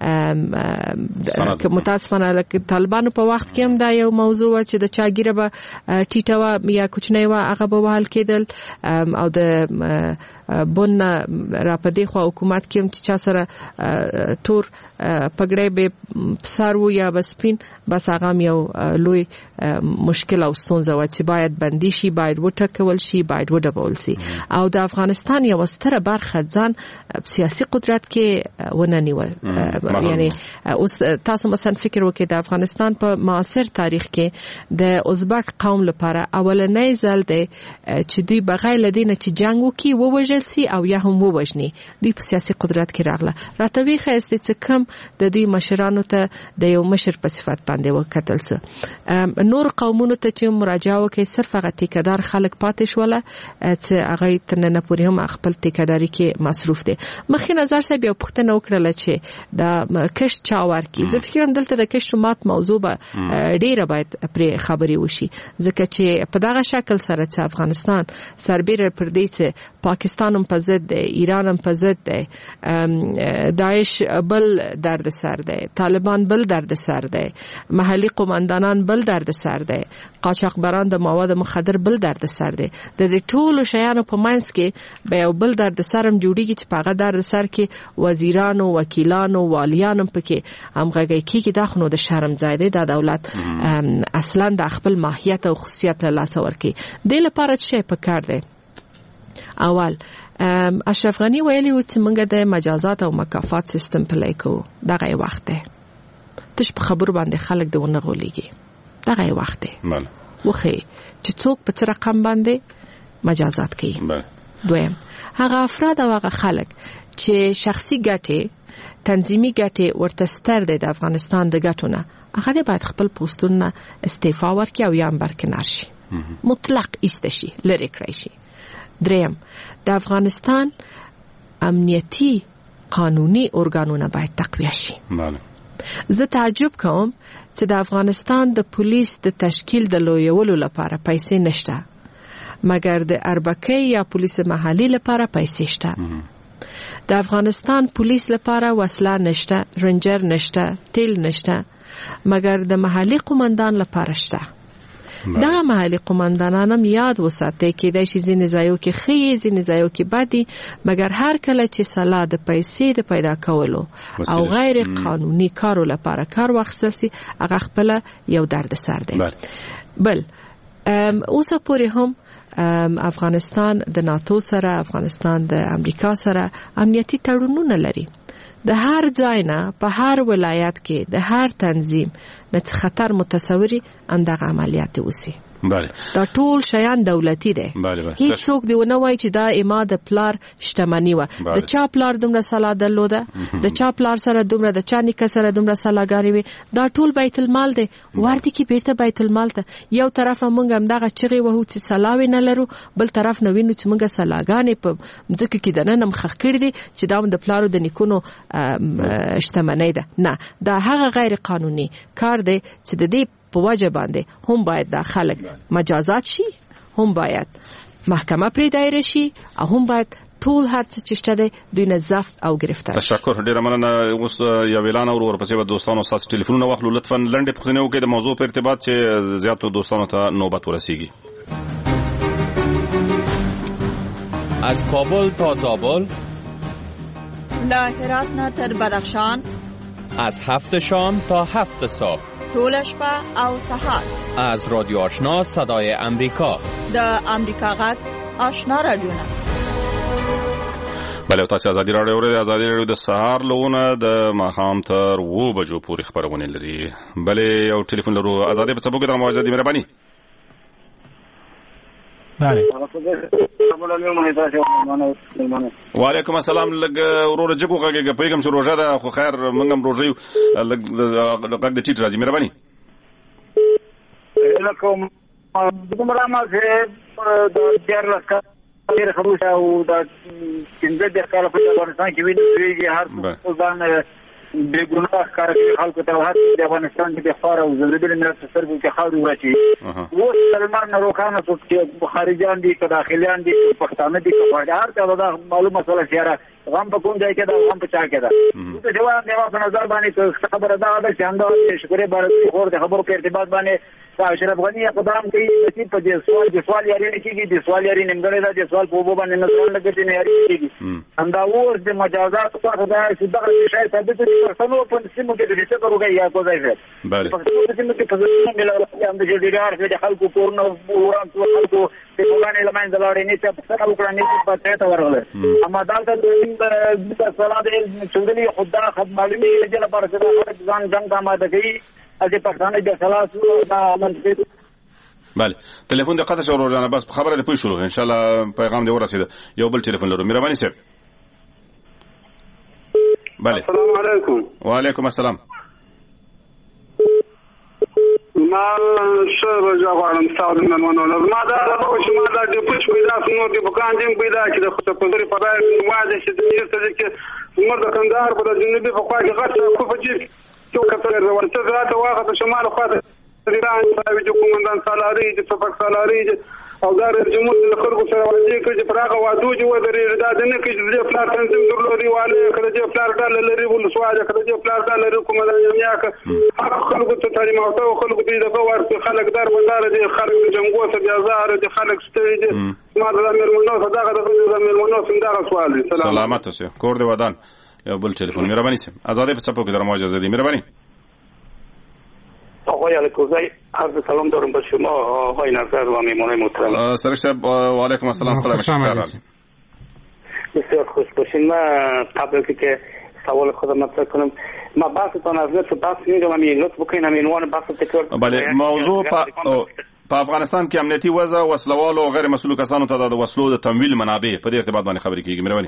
که متاسفانه لکه طالبانو په وخت کې هم دا یو موضوع و چې د چا ګیره به ټیټه و یا کوچنۍ و هغه به وهل کېدل او د بون را پدې خو حکومت کې هم چې چا سره تور پګړی به سر و یا بسپین، بس هغه یو لوی مشکل او ستونزه و چې باید بندي شي، باید وټکول شي، باید وډبول شي. او د افغانستان یو ستره برخه ځان سیاسي قدرت کې ونه نیول. یعنی اوس تاسو مثلا فکر وکړئ د افغانستان په معاصر تاریخ کې د ازبک قوم لپاره اولنۍ ځل دی چې دوی بغیر لدینه چې جنگ وکي ووجل سي او یا هم ووجني، دوی په سیاسي قدرت کې راغله. راته وی خسته چې کم د دوی مشرانو ته د یو مشر په صفت باندې وکتل سه. نور قومونو ته چې مراجعه وکړي صرف هغه ټیکدار خلک پاتې شول چې هغه تنه پورې هم خپل ټیکداري کې مصروف دي. مخکې نظر صاحب یو پوښتنه وکړه چې د کښت چا ورکی. زه فکر کوم دلته د کښت مات موضوع به ډیره باید پرې خبري وشي، ځکه چې په دغه شکل سره چې افغانستان سربېره پر دې چې پاکستان هم په ضد دی، ایران هم په ضد دی، داعش بل درد سر دی، طالبان بل درد سر دی، محلي قومندانان بل درد سر دی، قاچاقبران د مواد مخدر بل درد سر دی. د دې ټولو شیانو په منځ کې به یو بل درد سر هم جوړیږي چې په هغه درد سر کې وزیرانو، وکیلانو، والیانو پکې همغږي کیږي. دا خو نو د شرم ځای دی. دا دولت اصلا د خپل ماهیت او خصوصیت لاس ورکي. د لپاره څه پکار دی؟ اول اشرف غنی ویلي و چې موږ د مجازات او مکافات سیستم پلی کوو. دغه وخت دی تش په خبرو باندې خلک دونه غولېږي. دغه وخت دی بله وخی چې څوک په څه رقم باندې مجازات کوي. بله دویم هغه افراد او هغه خلک چې شخصي ګټې تنظیمي ګټې ورته ستر دي د افغانستان د ګټونه، هغه باید خپل پوسټونه استعفا ورکړي او یا هم برکنار شي، مطلق ایسته شي، لرې کړی شي. دریم د افغانستان امنیتي قانوني ارګانونه باید تقویه شي. بله زه تعجب کوم چې د افغانستان د پولیس د تشکیل د لویولو لپاره پیسې نشته، مګر د اربکی یا پولیس محلي لپاره پیسې شته. د افغانستان پولیس لپاره وسله نشته، رنجر نشته، تیل نشته، مګر د محلي قومندان لپاره شته. دا محلي قومندانان هم یاد وساتئ کېدای شي ځینې ځایو کې ښه ځینې ځایو کې بدي، مګر هر کله چې سلا د پیسې د پیدا کولو او غیر قانوني کارو لپاره کار واخیستل سي هغه خپل یو درد سر دی. بل اوسه پورې هم افغانستان د ناتو سره، افغانستان د امریکا سره امنیتي تړونونه لري. د هر ځای نه په هر ولایت کې د هر تنظیم نه خطر متصوري اندغه عملیات وسی. بله دا ټول شیان دولتي دي. بله بله هیڅ څوک دی ونه وای چې دا اما د پلار شتمنی و. د چا پلار دومره سلا درلوده، د چا پلار سره دومره، د چا نیکه سره دومره سلاګانی وي. دا ټول بیت المال دی، ورته کې بیرته بیت المال ته. یو طرف مونږ هم دغه چغي وهو چې سلاوي نه لرو، بل طرف نو وینو چې مونږه سلاګانی په ځکه کې د نن مخخ کړی دي چې دا د پلارو د نیکونو شتمنی ده. نه، دا هغه غیر قانوني کار دی چې د دې په وجه باندې هم باید د خلک مجازات شي، هم باید محکمه پرې دایره شي، او هم باید ټول هر څه چې شته دوی نه ضبط او گرفتار. تشکر، ډیره مننه. اوس یو اعلان اور ورپسې به دوستانو ساس ټلیفونونه واخلو. لطفا لنډه پوښتنه وکړئ د موضوع په ارتباط چې زیاتو دوستانو ته نوبت ورسیږي. از کابل تا زابل، له هرات نه تر بدخشان، از هفت شام تا هفت صبح، ټول شپه او سهار. از رادیو آشنا صدای امریکا، د امریکا غږ آشنا رادیوونه. بله، تاسو ازادي راډیو د ازادي راډیو د سهار لونه د ماښام تر و بجو پورې خبرونه لري. بله یو ټلیفون لرو. ازادي په څه بوګه د موازه دي مهرباني. بله وعلیکم السلام. لګ ورور جګو غږه پیغام چې روزه ده خو خیر موږ هم روزه یو. لګ غږ د ټیټ راځي مهرباني. لکه دغه ما چې د ډیر لکه ډیر خبره او د څنګه د کار په افغانستان کې ویني هر څه ځان د ګناه کار کوي خلکو ته هڅه د افغانستان د خار او زلزلې ملت سرګو کې خاوري ورچی و سلمان روخانه چې خارجيان دي که داخليان دي پښتانه دي که هر څه دا معلومه مسله شهره غم په کوم ځای کې دا غم په چا کې دا د جواب دیوا په نظر باندې خبره دا ده چې انده شکرې باندې خور د خبرو په ارتباط باندې اشرف غنی اقدام کوي چې په دې سوال د سوال یاري نه کیږي د سوال یاري نیمګړی دا د سوال په وبو باندې نظر نه کوي نه یاري کیږي انده اور د مجازات په خدا چې دغه شی ثابت دي پښتنو په سیمو کې د څه کوي یا کو ځای ده بله پښتنو په سیمو کې په ځینې ملي اند چې ډیرار د خلکو کورنه وران ټول خلکو په وګانې لمن دلاړې نه ته په څه وکړنې په څه ته ورغله اما دا د صلاح د څنګه خدا خد معلومي رجل پر ځان ځان آماده کوي اځه پښتانه د خلاص دا عمل کوي. بله ټلیفون د قطع شو روزانه بس خبره ده پوه شو ان شاء الله پیغام دی ورسید. یو بل ټلیفون لرو مهرباني صاحب. بله السلام علیکم. وعلیکم السلام. ما شر جوارم استاد من ونول ما دا چې ما دا د پښ پیدا نو د بوکان دیم پیدا چې د خپل پندري په ځای واده چې د دې څه چې عمر د کندهار په جنوبي په خوا کې غټه خو په چې څو کتل ورته راته واغه د شمال خوا ته ایران باندې چې کومندان سالاري چې صفق سالاري او دا د جمهور د خلکو سره واجب کړي چې پراغه وادو چې و درې دا د نه کې چې پلان تنظیم درلودي والے کله چې پلان ډال لري ول سواجه کله چې پلان ډال لري کومندان یمیا که خلکو ته تعلیم او ته خلکو دې دغه ورته خلک دار وزاره دي خلک جنگو ته بیا زار دي خلک ستړي دي ما د مېرمنو صدقه د مېرمنو څنګه سوال دي. سلامت اوسه کور دی ودان. یو بل ټلیفون مهرباني سم. ازادي په څپو کې در موجه زدي مهرباني. آقای الکوزی عرض سلام دارم به شما آقای نظر و میمانه محترم. سرک صاحب و علیکم السلام. سلام بسیار خوش باشین. من قبل که سوال خودم مطرح کنم ما بحثتان از لطف بحث میگم همین لطف بکنین همین عنوان بحث تکرار. بله موضوع په افغانستان کې امنیتي وضع وسلوال او غیر مسؤل کسانو ته د وسلو د تمویل منابع په دې ارتباط باندې خبرې کیږي مهرباني.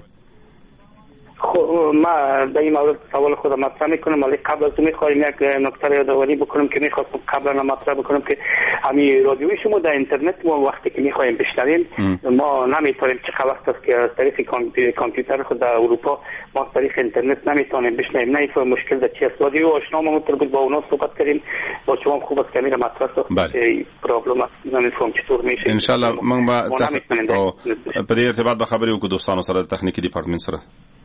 خب ما در این مورد سوال خودم مطرح میکنم ولی قبل از اون میخوایم یک نکته رو یادآوری بکنم که میخواستم قبلا مطرح بکنم که همین رادیوی شما در اینترنت ما وقتی که میخوایم بشنویم ما نمیتونیم چه وقت است که از طریق کامپیوتر خود در اروپا ما از طریق اینترنت نمیتونیم بشنویم. نمیفهم مشکل در چی است. رادیو آشنا ما متربط با اونا صحبت کردیم با شما خوب است که میره مطرح است که پرابلم است نمیفهم چطور میشه ان شاء الله من با په دې ارتباط به خبرې وکړو دوستانو سره د تخنیکی ډیپارتمنت سره.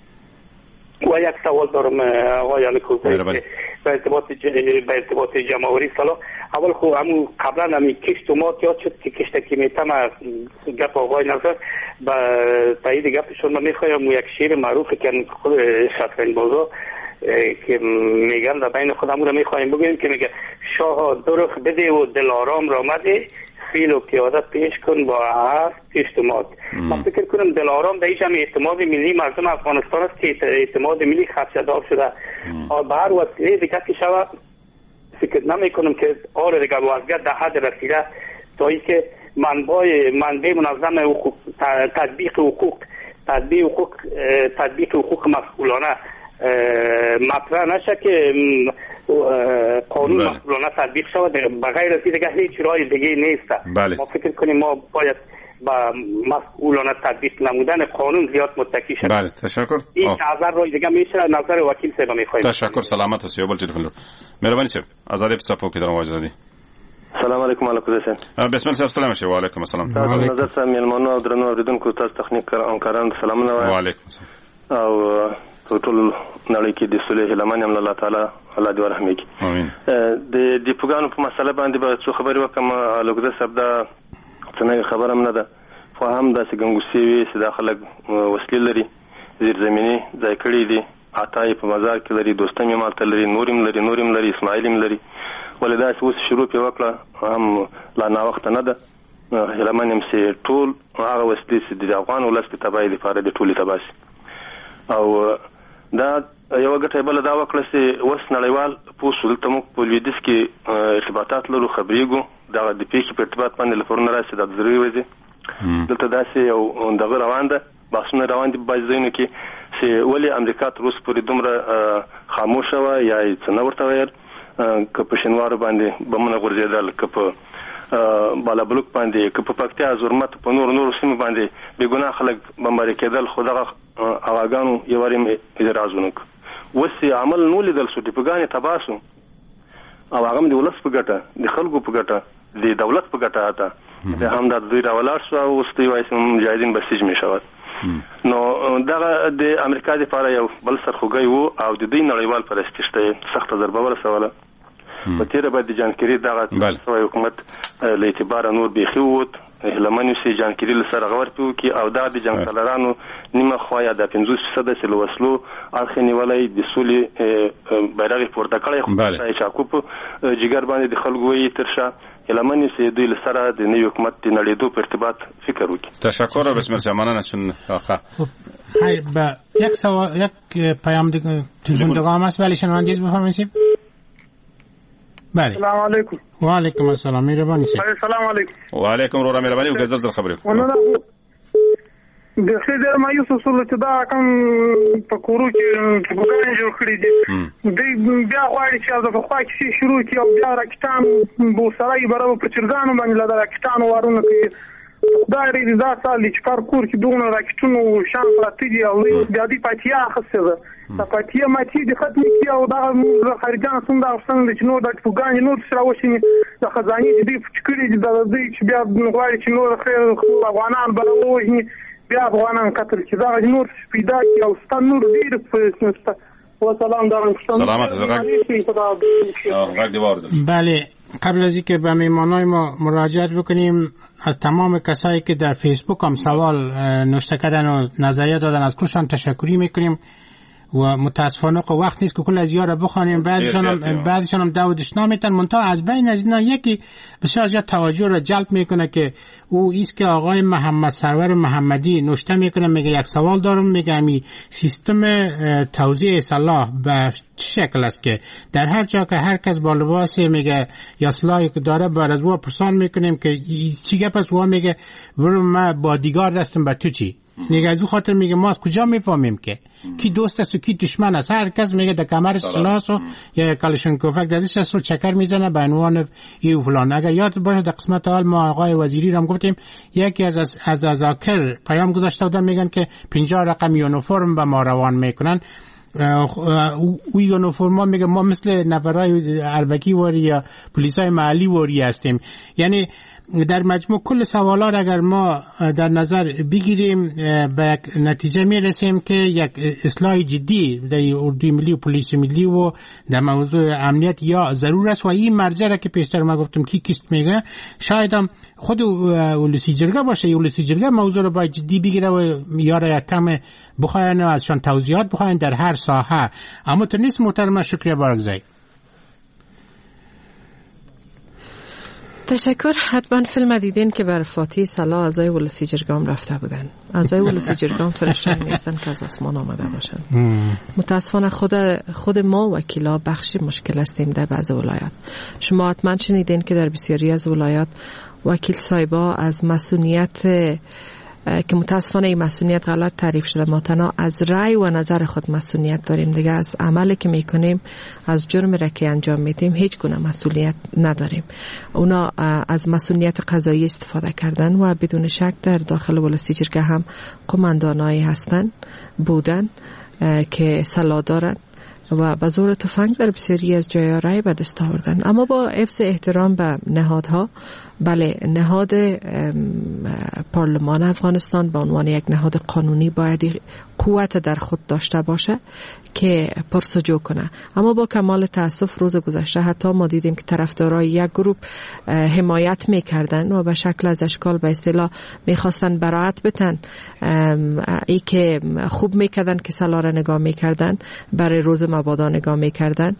و یک سوال دارم آقای الکوزی به ارتباط به ارتباط جمعوری سلام. اول خو همون قبلا همین کشت و مات یاد شد که کشت کمیتم گپ آقای نظر با تایید گپشون من میخوایم یک شعر معروف که خود شطرنج بازا که میگن در بین خودمون رو میخوایم بگویم که میگه شاه درخ بده و دل آرام را مده فیل و پیاده پیش کن با هفت اجتماعات. من فکر کنم دلارام در ایش هم اعتماد ملی مردم افغانستان است که اعتماد ملی خدشه‌دار شده. به هر وسیله دیگه که شود فکر نمی کنم که آره دیگه وضعیت در حد رسیده تا ای که منبع منبع منظم حقوق تطبیق حقوق تطبیق حقوق تطبیق حقوق مسئولانه مطرح نشه که قانون مسئولانه تطبیق شود. بغیر از دیگه هیچ راه دیگه نیست. ما فکر کنیم ما باید با مسئولانه تطبیق نمودن قانون زیاد متکی شد. بله تشکر. این نظر رو دیگه میشه نظر وکیل صاحب میخوایم. تشکر. سلامت هستی. بول تلفن لور مهربانی صاحب آزادی پسپو که در مواجه دادی. سلام علیکم علیکم حسین. بسم الله السلام علیکم و علیکم السلام. نظر سم میلمانو او درنو اوریدونکو تاسو تخنیک همکارانو سلامونه و علیکم السلام. او ټول نړۍ کې د صلح لمن هم الله تعالی الله دې ورحمه کوي. امين. د دیپوګانو په مسله باندې به څه خبرې وکم لوګده صاحب دا څنګه خبره نه ده خو هم داسې ګنګوسې وي چې دا خلک وسلې لري زیرزمیني ځای کړي دي عطای په مزار کې لري دوستم یې مالته لري نوریم لري نوریم لري اسماعیلیم لري ولې داسې اوس شروع پې وکړه هم لا ناوخته نه ده هیلمن یم چې ټول هغه وسلې چې د افغان ولس د تباهۍ لپاره د ټولې تباه شي او دا یو ګټه بل دا وکړه چې اوس نړیوال پوه شو دلته موږ په لویدیځ کې ارتباطات لرو خبرېږو دغه د پیښې په ارتباط باندې له پرونه راسي د ضروري وځي دلته داسې یو دغه روان ده بحثونه روان دي په بعضې ځایونو کې چې ولې امریکا تر اوسه پورې دومره خاموشه وه یا یې څه نه ورته ویل که په شینوارو باندې بمونه غورځېدل که په بالابلوک باندې که په پکتیا زرمت په نور نور سیمو باندې بې ګناه خلک بمباري کېدل خو دغه هغاګانو یو وار یې اعتراض ونه کړ اوس یې عمل نه لیدل شو ټیپوګانې تباه شو او هغه هم د ولس په ګټه د خلکو په ګټه د دولت په ګټه اته د هم د دوی راولاړ شو او اوس دوی وایي چې مجاهدین بسیج میشود نو دغه د امریکا لپاره یو بل سرخوږی و او د دوی نړیوال پرستیژ ته سخته ضربه ورسوله په تیره باید د جانکري دغه سوی حکومت له اعتباره نور بیخي ووت هیلمن یو چې جانکري له سره غور پې وکړي او دا د جنګسالارانو نیمه خوا یا د پنځوس فیصده چې له وسلو اړخ یې نیولی د سولې بیرغ یې پورته کړی خو شاه چاکو په جګر باندې د خلکو وایي تر شا هیلمن یو چې دوی له سره د نوي حکومت د نړېدو په ارتباط فکر وکړي. تشکر بسم الله مانه چون خیر با یک سوال یک پیام تلفن دگام است ولی شنوندگی بفرمایید. بله السلام علیکم. و علیکم السلام مهربانی سید. السلام علیکم. و علیکم رو را مهربانی و گزر زر خبری کو. ونه د خیر مایوس اصول ته دا کوم په کورو کې څنګه جوړ کړی دي د بیا غواړي چې د خوا کې شروع کی او بیا راکټان بو سړی برابر پر چرګانو باندې لا راکټان وارونه کوي دا ری دا سال چې پر کور کې دونه راکټونو شان پراتې او بیا دی پاتیا خسته ده پاتیا ماتي د ختم کی او دا خارجان څنګه څنګه چې نو د فګان نو سره وشي د خزاني دي فکرې د دې چې بیا غواړي چې نو خیر افغانان بلوي بیا افغانان قتل چې دا نور پیدا کی او ستان نور ډیر په وسلام دارم سلامت غږ بله قبل از اینکه به مهمانای ما مراجعت بکنیم از تمام کسایی که در فیسبوک هم سوال نوشته کردن و نظریه دادن از کلشان تشکری میکنیم و متاسفانه که وقت نیست که کل از یارا بخوانیم بعدشان هم بعدشان هم داودش نامیتن منتها از بین از اینا یکی بسیار زیاد توجه را جلب میکنه که او ایست که آقای محمد سرور محمدی نوشته میکنه میگه یک سوال دارم میگه امی سیستم توزیع سلاح به چه شکل است که در هر جا که هر کس با لباس میگه یا سلاحی که داره بعد از او پرسان میکنیم که چی گپ است او میگه برو ما بادیگارد هستم به تو چی میگه از او خاطر میگه ما از کجا میفهمیم که کی دوست است و کی دشمن است هر کس میگه در کمرش سلاح و یا کلاشینکوف دستش است و چکر میزنه به عنوان ای فلان. اگر یاد باشه در قسمت اول ما آقای وزیری را گفتیم یکی از از ازاکر پیام گذاشته بودن میگن که پنجاه رقم یونیفرم به ما روان میکنن او یونیفرما میگه ما مثل نفرای اربکی واری یا پلیسای محلی واری هستیم. یعنی در مجموع کل سوالات اگر ما در نظر بگیریم به یک نتیجه میرسیم که یک اصلاح جدی در اردوی ملی و پلیس ملی و در موضوع امنیت یا ضرور است و این مرجع را که پیشتر ما گفتم کی کیست میگه شاید هم خود ولسی جرگه باشه یا ولسی جرگه موضوع رو باید جدی بگیره و یا را یک کم بخواین و ازشان توضیحات بخواین در هر ساحه. اما تو نیست محترم شکریه بارگزایی. تشکر. حتما فیلم دیدین که بر فاتحه صلاح اعضای ولسی جرگام رفته بودن. اعضای ولسی جرگام فرشته نیستن که از آسمان آمده باشن. متاسفانه خود خود ما وکیلا بخشی مشکل هستیم در بعض ولایات. شما حتما شنیدین که در بسیاری از ولایات وکیل صاحبا از مسئولیت که متاسفانه این مسئولیت غلط تعریف شده، ما تنها از رأی و نظر خود مسئولیت داریم دیگه، از عملی که میکنیم، از جرمی را که انجام میدیم هیچ گونه مسئولیت نداریم. اونا از مسئولیت قضایی استفاده کردن و بدون شک در داخل ولسی جرگه هم قماندانایی هستن بودن که سلاح دارن و با زور تفنگ در بسیاری از جای رای به دست آوردن. اما با حفظ احترام به نهادها، بله نهاد پارلمان افغانستان به عنوان یک نهاد قانونی باید قوت در خود داشته باشه که پرسجو کنه. اما با کمال تاسف روز گذشته حتی ما دیدیم که طرفدارای یک گروه حمایت میکردن و به شکل از اشکال به اصطلاح میخواستن براءت بتن، ای که خوب میکردن که سلا را نگاه میکردن، برای روز مبادا نگاه میکردن.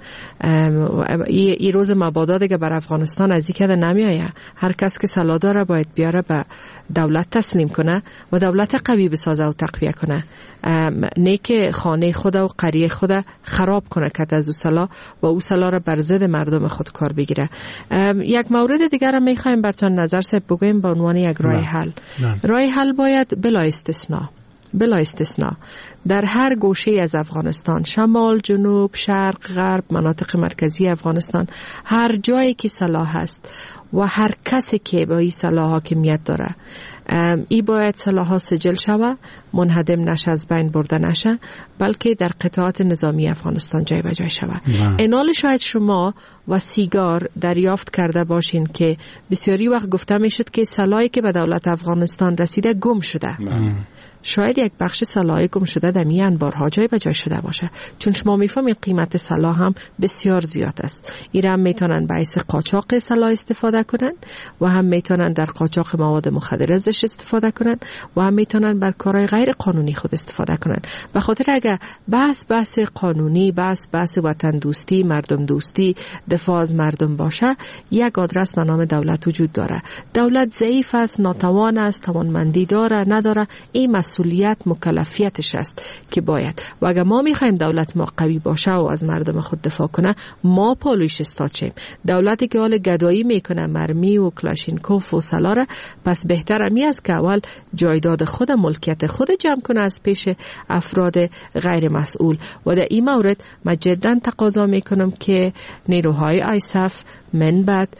ای, ای روز مبادا دیگه بر افغانستان از این که نمیایه. هر کس که سلا داره باید بیاره به دولت تسلیم کنه و دولت قوی بسازه و تقویه کنه، نه که خانه خود و قریه خود خراب کنه که از او سلا و او سلا را بر ضد مردم خود کار بگیره. یک مورد دیگر هم میخوایم برتان نظر سب بگویم به عنوان یک راه حل. راه حل باید بلا استثناء بلا استثناء در هر گوشه از افغانستان، شمال، جنوب، شرق، غرب، مناطق مرکزی افغانستان، هر جایی که سلاح هست و هر کسی که با این سلاح حاکمیت داره، ای باید سلاح ها سجل شوه، منهدم نشه، از بین برده نشه، بلکه در قطعات نظامی افغانستان جای به جای شوه. اینال شاید شما و سیگار دریافت کرده باشین که بسیاری وقت گفته می شد که سلاحی که به دولت افغانستان رسیده گم شده. شاید یک بخش سلاح گم شده در می انبارها جای به جای شده باشه، چون شما میفهمید قیمت سلاح هم بسیار زیاد است. ایران میتونن باعث قاچاق سلاح استفاده کنن و هم میتونن در قاچاق مواد مخدر ازش استفاده کنن و هم میتونن بر کارهای غیر قانونی خود استفاده کنن. به خاطر اگر بحث بحث قانونی، بحث بحث وطن دوستی، مردم دوستی، دفاع از مردم باشه، یک آدرس به نام دولت وجود داره. دولت ضعیف است، ناتوان است، توانمندی داره نداره، این مسئولیت مکلفیتش است که باید. و اگر ما میخوایم دولت ما قوی باشه و از مردم خود دفاع کنه، ما پالویش استاچیم. دولتی که حال گدایی میکنه مرمی و کلاشینکوف و سلاره، پس بهتر می است که اول جایداد خود، ملکیت خود جمع کنه از پیش افراد غیر مسئول. و در این مورد من جدا تقاضا میکنم که نیروهای آیسف من بعد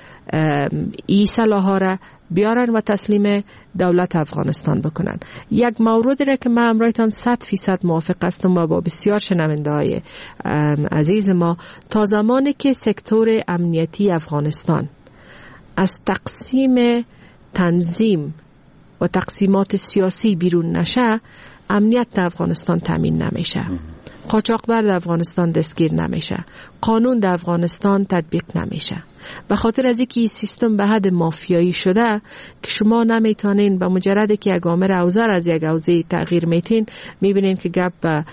ای سلاح‌ها را بیارن و تسلیم دولت افغانستان بکنن. یک موردی را که من امرایتان صد فیصد موافق هستم و با بسیار شنونده های عزیز ما، تا زمانی که سکتور امنیتی افغانستان از تقسیم تنظیم و تقسیمات سیاسی بیرون نشه، امنیت در افغانستان تامین نمیشه، قاچاقبر در افغانستان دستگیر نمیشه، قانون در افغانستان تطبیق نمیشه. به خاطر از اینکه این سیستم به حد مافیایی شده که شما نمیتونین به مجرد که یک آمر اوزار از یک حوزه تغییر میتین، میبینین که گپ به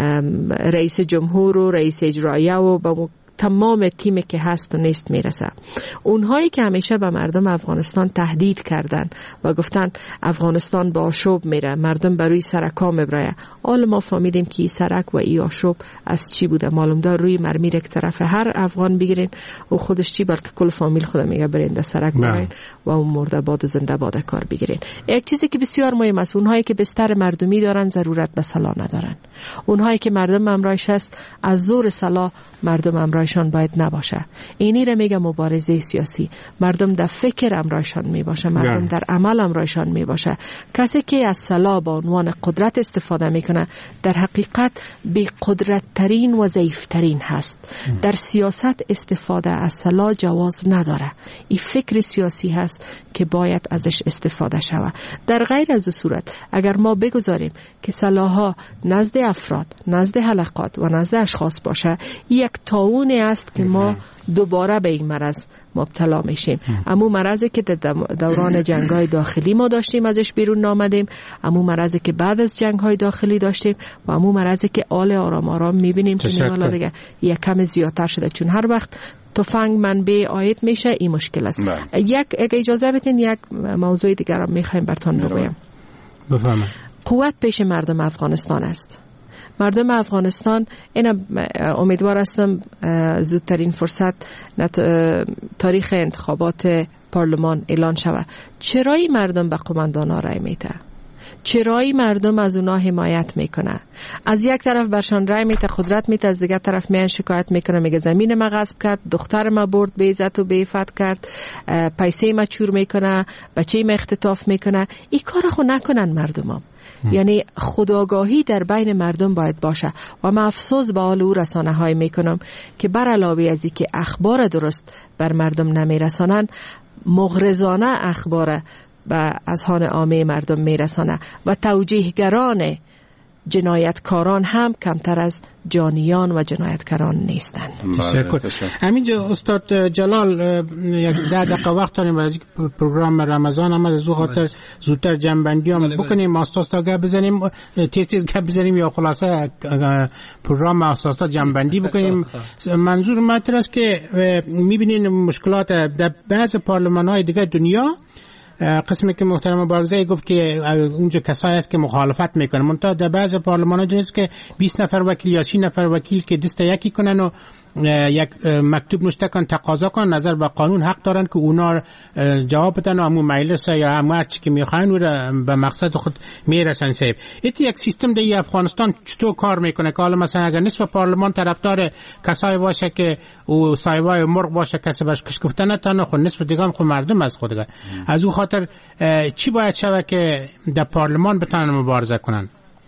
رئیس جمهور و رئیس اجرایه و به تمام تیمی که هست و نیست میرسه. اونهایی که همیشه به مردم افغانستان تهدید کردن و گفتن افغانستان با آشوب میره، مردم بروی سرکا میبره، حالا ما فهمیدیم که این سرک و این آشوب از چی بوده. معلوم دار روی مرمی یک طرف هر افغان بگیرین و خودش چی، بلکه کل فامیل خود میگه برین در سرک برین و اون مرده باد و زنده باد کار بگیرین. یک چیزی که بسیار مهم است، اونهایی که بستر مردمی دارن ضرورت به سلاح ندارن. اونهایی که مردم امرایش است، از زور سلاح مردم امرایشان باید نباشه. اینی را میگه مبارزه سیاسی. مردم در فکر امرایشان میباشه، مردم در عمل امرایشان میباشه. کسی که از سلاح با عنوان قدرت استفاده میکنه، در حقیقت بی قدرت ترین و ضعیف ترین هست. در سیاست استفاده از سلاح جواز نداره. این فکر سیاسی هست که باید ازش استفاده شود. در غیر از صورت اگر ما بگذاریم که سلاح‌ها نزد افراد، نزد حلقات و نزد اشخاص باشه، یک طاعون است که ما دوباره به این مرض مبتلا میشیم. امو مرضی که در دوران جنگ‌های داخلی ما داشتیم ازش بیرون نامدیم، امو مرضی که بعد از جنگ‌های داخلی داشتیم و امو مرضی که آل آرام آرام میبینیم که حالا دیگه یک کم زیادتر شده، چون هر وقت تفنگ منبع آید میشه این مشکل است. یک اجازه بدین یک موضوع دیگر هم میخوایم براتون بگویم. بفرمایید. قوت پیش مردم افغانستان است. مردم افغانستان، این امیدوار هستم زودترین فرصت تاریخ انتخابات پارلمان اعلان شود. چرایی مردم به قماندانا رای میده؟ چرایی مردم از اونا حمایت میکنه؟ از یک طرف برشان رای میده، قدرت میده، از دیگر طرف میان شکایت میکنه، میگه زمین ما غصب کرد، دختر ما برد، بی عزت و بی عفت کرد، پیسه ما چور میکنه، بچه ما اختطاف میکنه. این کار خو نکنن مردم. یعنی خودآگاهی در بین مردم باید باشه و من افسوس به حال او رسانه های میکنم که بر علاوه از اینکه اخبار درست بر مردم نمیرسانن، مغرضانه اخبار به اذهان عامه مردم میرسانه و توجیهگران جنایتکاران هم کمتر از جانیان و جنایتکاران نیستند. تشکر. همینجا استاد جلال یک ده دقیقه وقت داریم برای پروگرام رمضان، اما از خاطر زودتر جنبندی هم بکنیم، استاد گپ بزنیم، تیز تیز گپ بزنیم یا خلاصه پروگرام استاد جنبندی بکنیم. منظور من است که میبینین مشکلات در بعض پارلمان‌های دیگه دنیا، قسمی که محترم بارگزایی گفت که اونجا کسایی است که مخالفت میکنن، منتها در بعض پارلمان‌ها دونست که بیست نفر وکیل یا سی نفر وکیل که دست یکی کنن و یک مکتوب نوشته کن تقاضا کن نظر به قانون حق دارن که اونا جواب بدن و همون مجلس یا همون چی که میخواین و به مقصد خود میرسن. صاحب ایتی یک سیستم در افغانستان چطور کار میکنه که حالا مثلا اگر نصف پارلمان طرفدار کسایی باشه که او صاحبای مرغ باشه کسی باش کش گفتن نتونه، خود نصف دیگه هم خود مردم از خودگه. از او خاطر چی باید شود که در پارلمان بتونن مبارزه کنن؟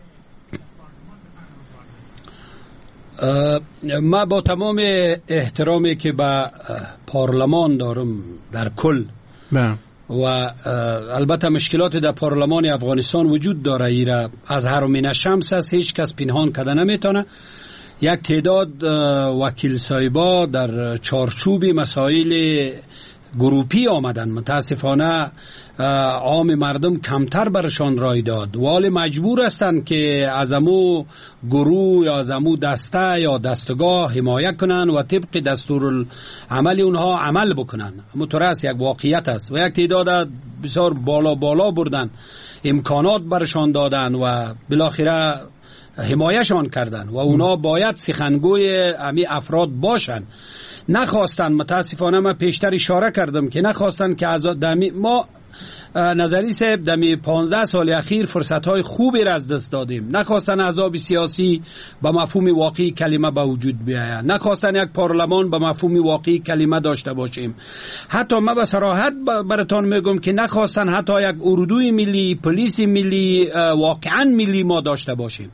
ما با تمام احترامی که به پارلمان دارم در کل با. و البته مشکلات در پارلمان افغانستان وجود داره، ایره از هرمین شمس است، هیچ کس پنهان کرده نمیتونه. یک تعداد وکیل صاحبا در چارچوب مسائل گروپی آمدن، متاسفانه عام مردم کمتر برشان رای داد، ولی مجبور هستند که از امو گروه یا از امو دسته یا دستگاه حمایت کنن و طبق دستور عمل اونها عمل بکنن. مترس یک واقعیت است و یک تعداد بسیار بالا بالا بردن، امکانات برشان دادن و بالاخره حمایشان کردن و اونا باید سخنگوی امی افراد باشن. نخواستن، متاسفانه من پیشتر اشاره کردم که نخواستن که از دمی ما نظری صاحب دمی پانزده سال اخیر فرصت های خوبی را از دست دادیم. نخواستن احزاب سیاسی به مفهوم واقعی کلمه به وجود بیاید، نخواستن یک پارلمان به مفهوم واقعی کلمه داشته باشیم. حتی من به صراحت براتون میگم که نخواستن حتی یک اردوی ملی، پلیس ملی، واقعا ملی ما داشته باشیم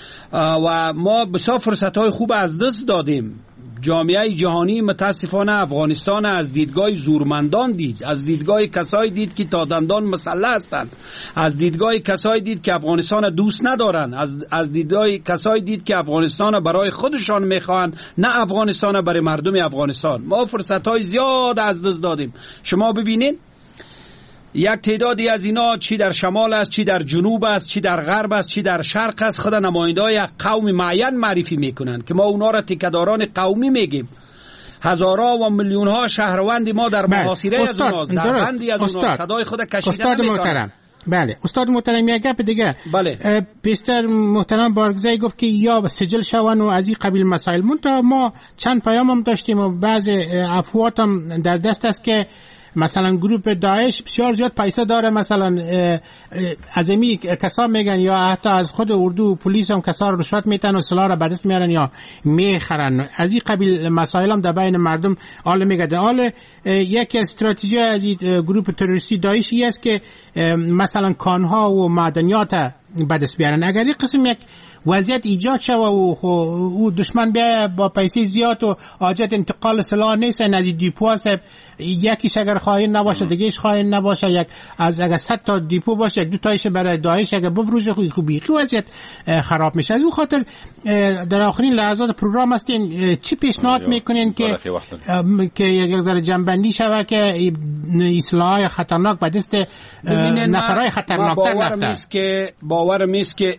و ما بسیار فرصت های خوب از دست دادیم. جامعه جهانی متاسفانه افغانستان از دیدگاه زورمندان دید، از دیدگاه کسایی دید که تا دندان مسلح هستند، از دیدگاه کسایی دید که افغانستان دوست ندارن، از از دیدگاه کسایی دید که افغانستان برای خودشان میخوان، نه افغانستان برای مردم افغانستان. ما فرصت‌های زیاد از دست دادیم. شما ببینید یک تعدادی از اینا چی در شمال است، چی در جنوب است، چی در غرب است، چی در شرق است، خود نماینده‌های یک قوم معین معرفی میکنن که ما اونا را تکداران قومی میگیم. هزارها و میلیون ها شهروند ما در محاصره از اوناست، در بندی از اوناست، صدای خود کشیده استاد محترم. بله استاد محترم یک گپ دیگه. بله بیشتر محترم بارگزایی گفت که یا سجل شون و از این قبیل مسائل. منتها ما چند پیام هم داشتیم و بعض افوات هم در دست است که مثلا گروپ داعش بسیار زیاد پیسه داره، مثلا از امی کسا میگن یا حتی از خود اردو و پلیس هم کسا رشوت میتن و سلاح را به دست میارن یا میخرن. از این قبیل مسائل هم در بین مردم حال میگه. حال یکی از استراتژی از این گروپ تروریستی داعش است که مثلا کانها و معدنیات به دست بیارن. اگر این قسم یک وضعیت ایجاد شود و او دشمن بیا با پیسه زیاد و حاجت انتقال سلاح نیست، از دیپو صاحب یکیش اگر خائن نباشه دیگهش خائن نباشه، یک از اگر صد تا دیپو باشه یک دو تایش برای داعش اگر بفروشه خوبی خوبی وضعیت خراب میشه. از اون خاطر در آخرین لحظات پروگرام هستین چی پیشنهاد میکنین که که یک ذره جنبندی شود که اصلاح خطرناک به دست نفرای خطرناکتر نفته؟ که باورم است که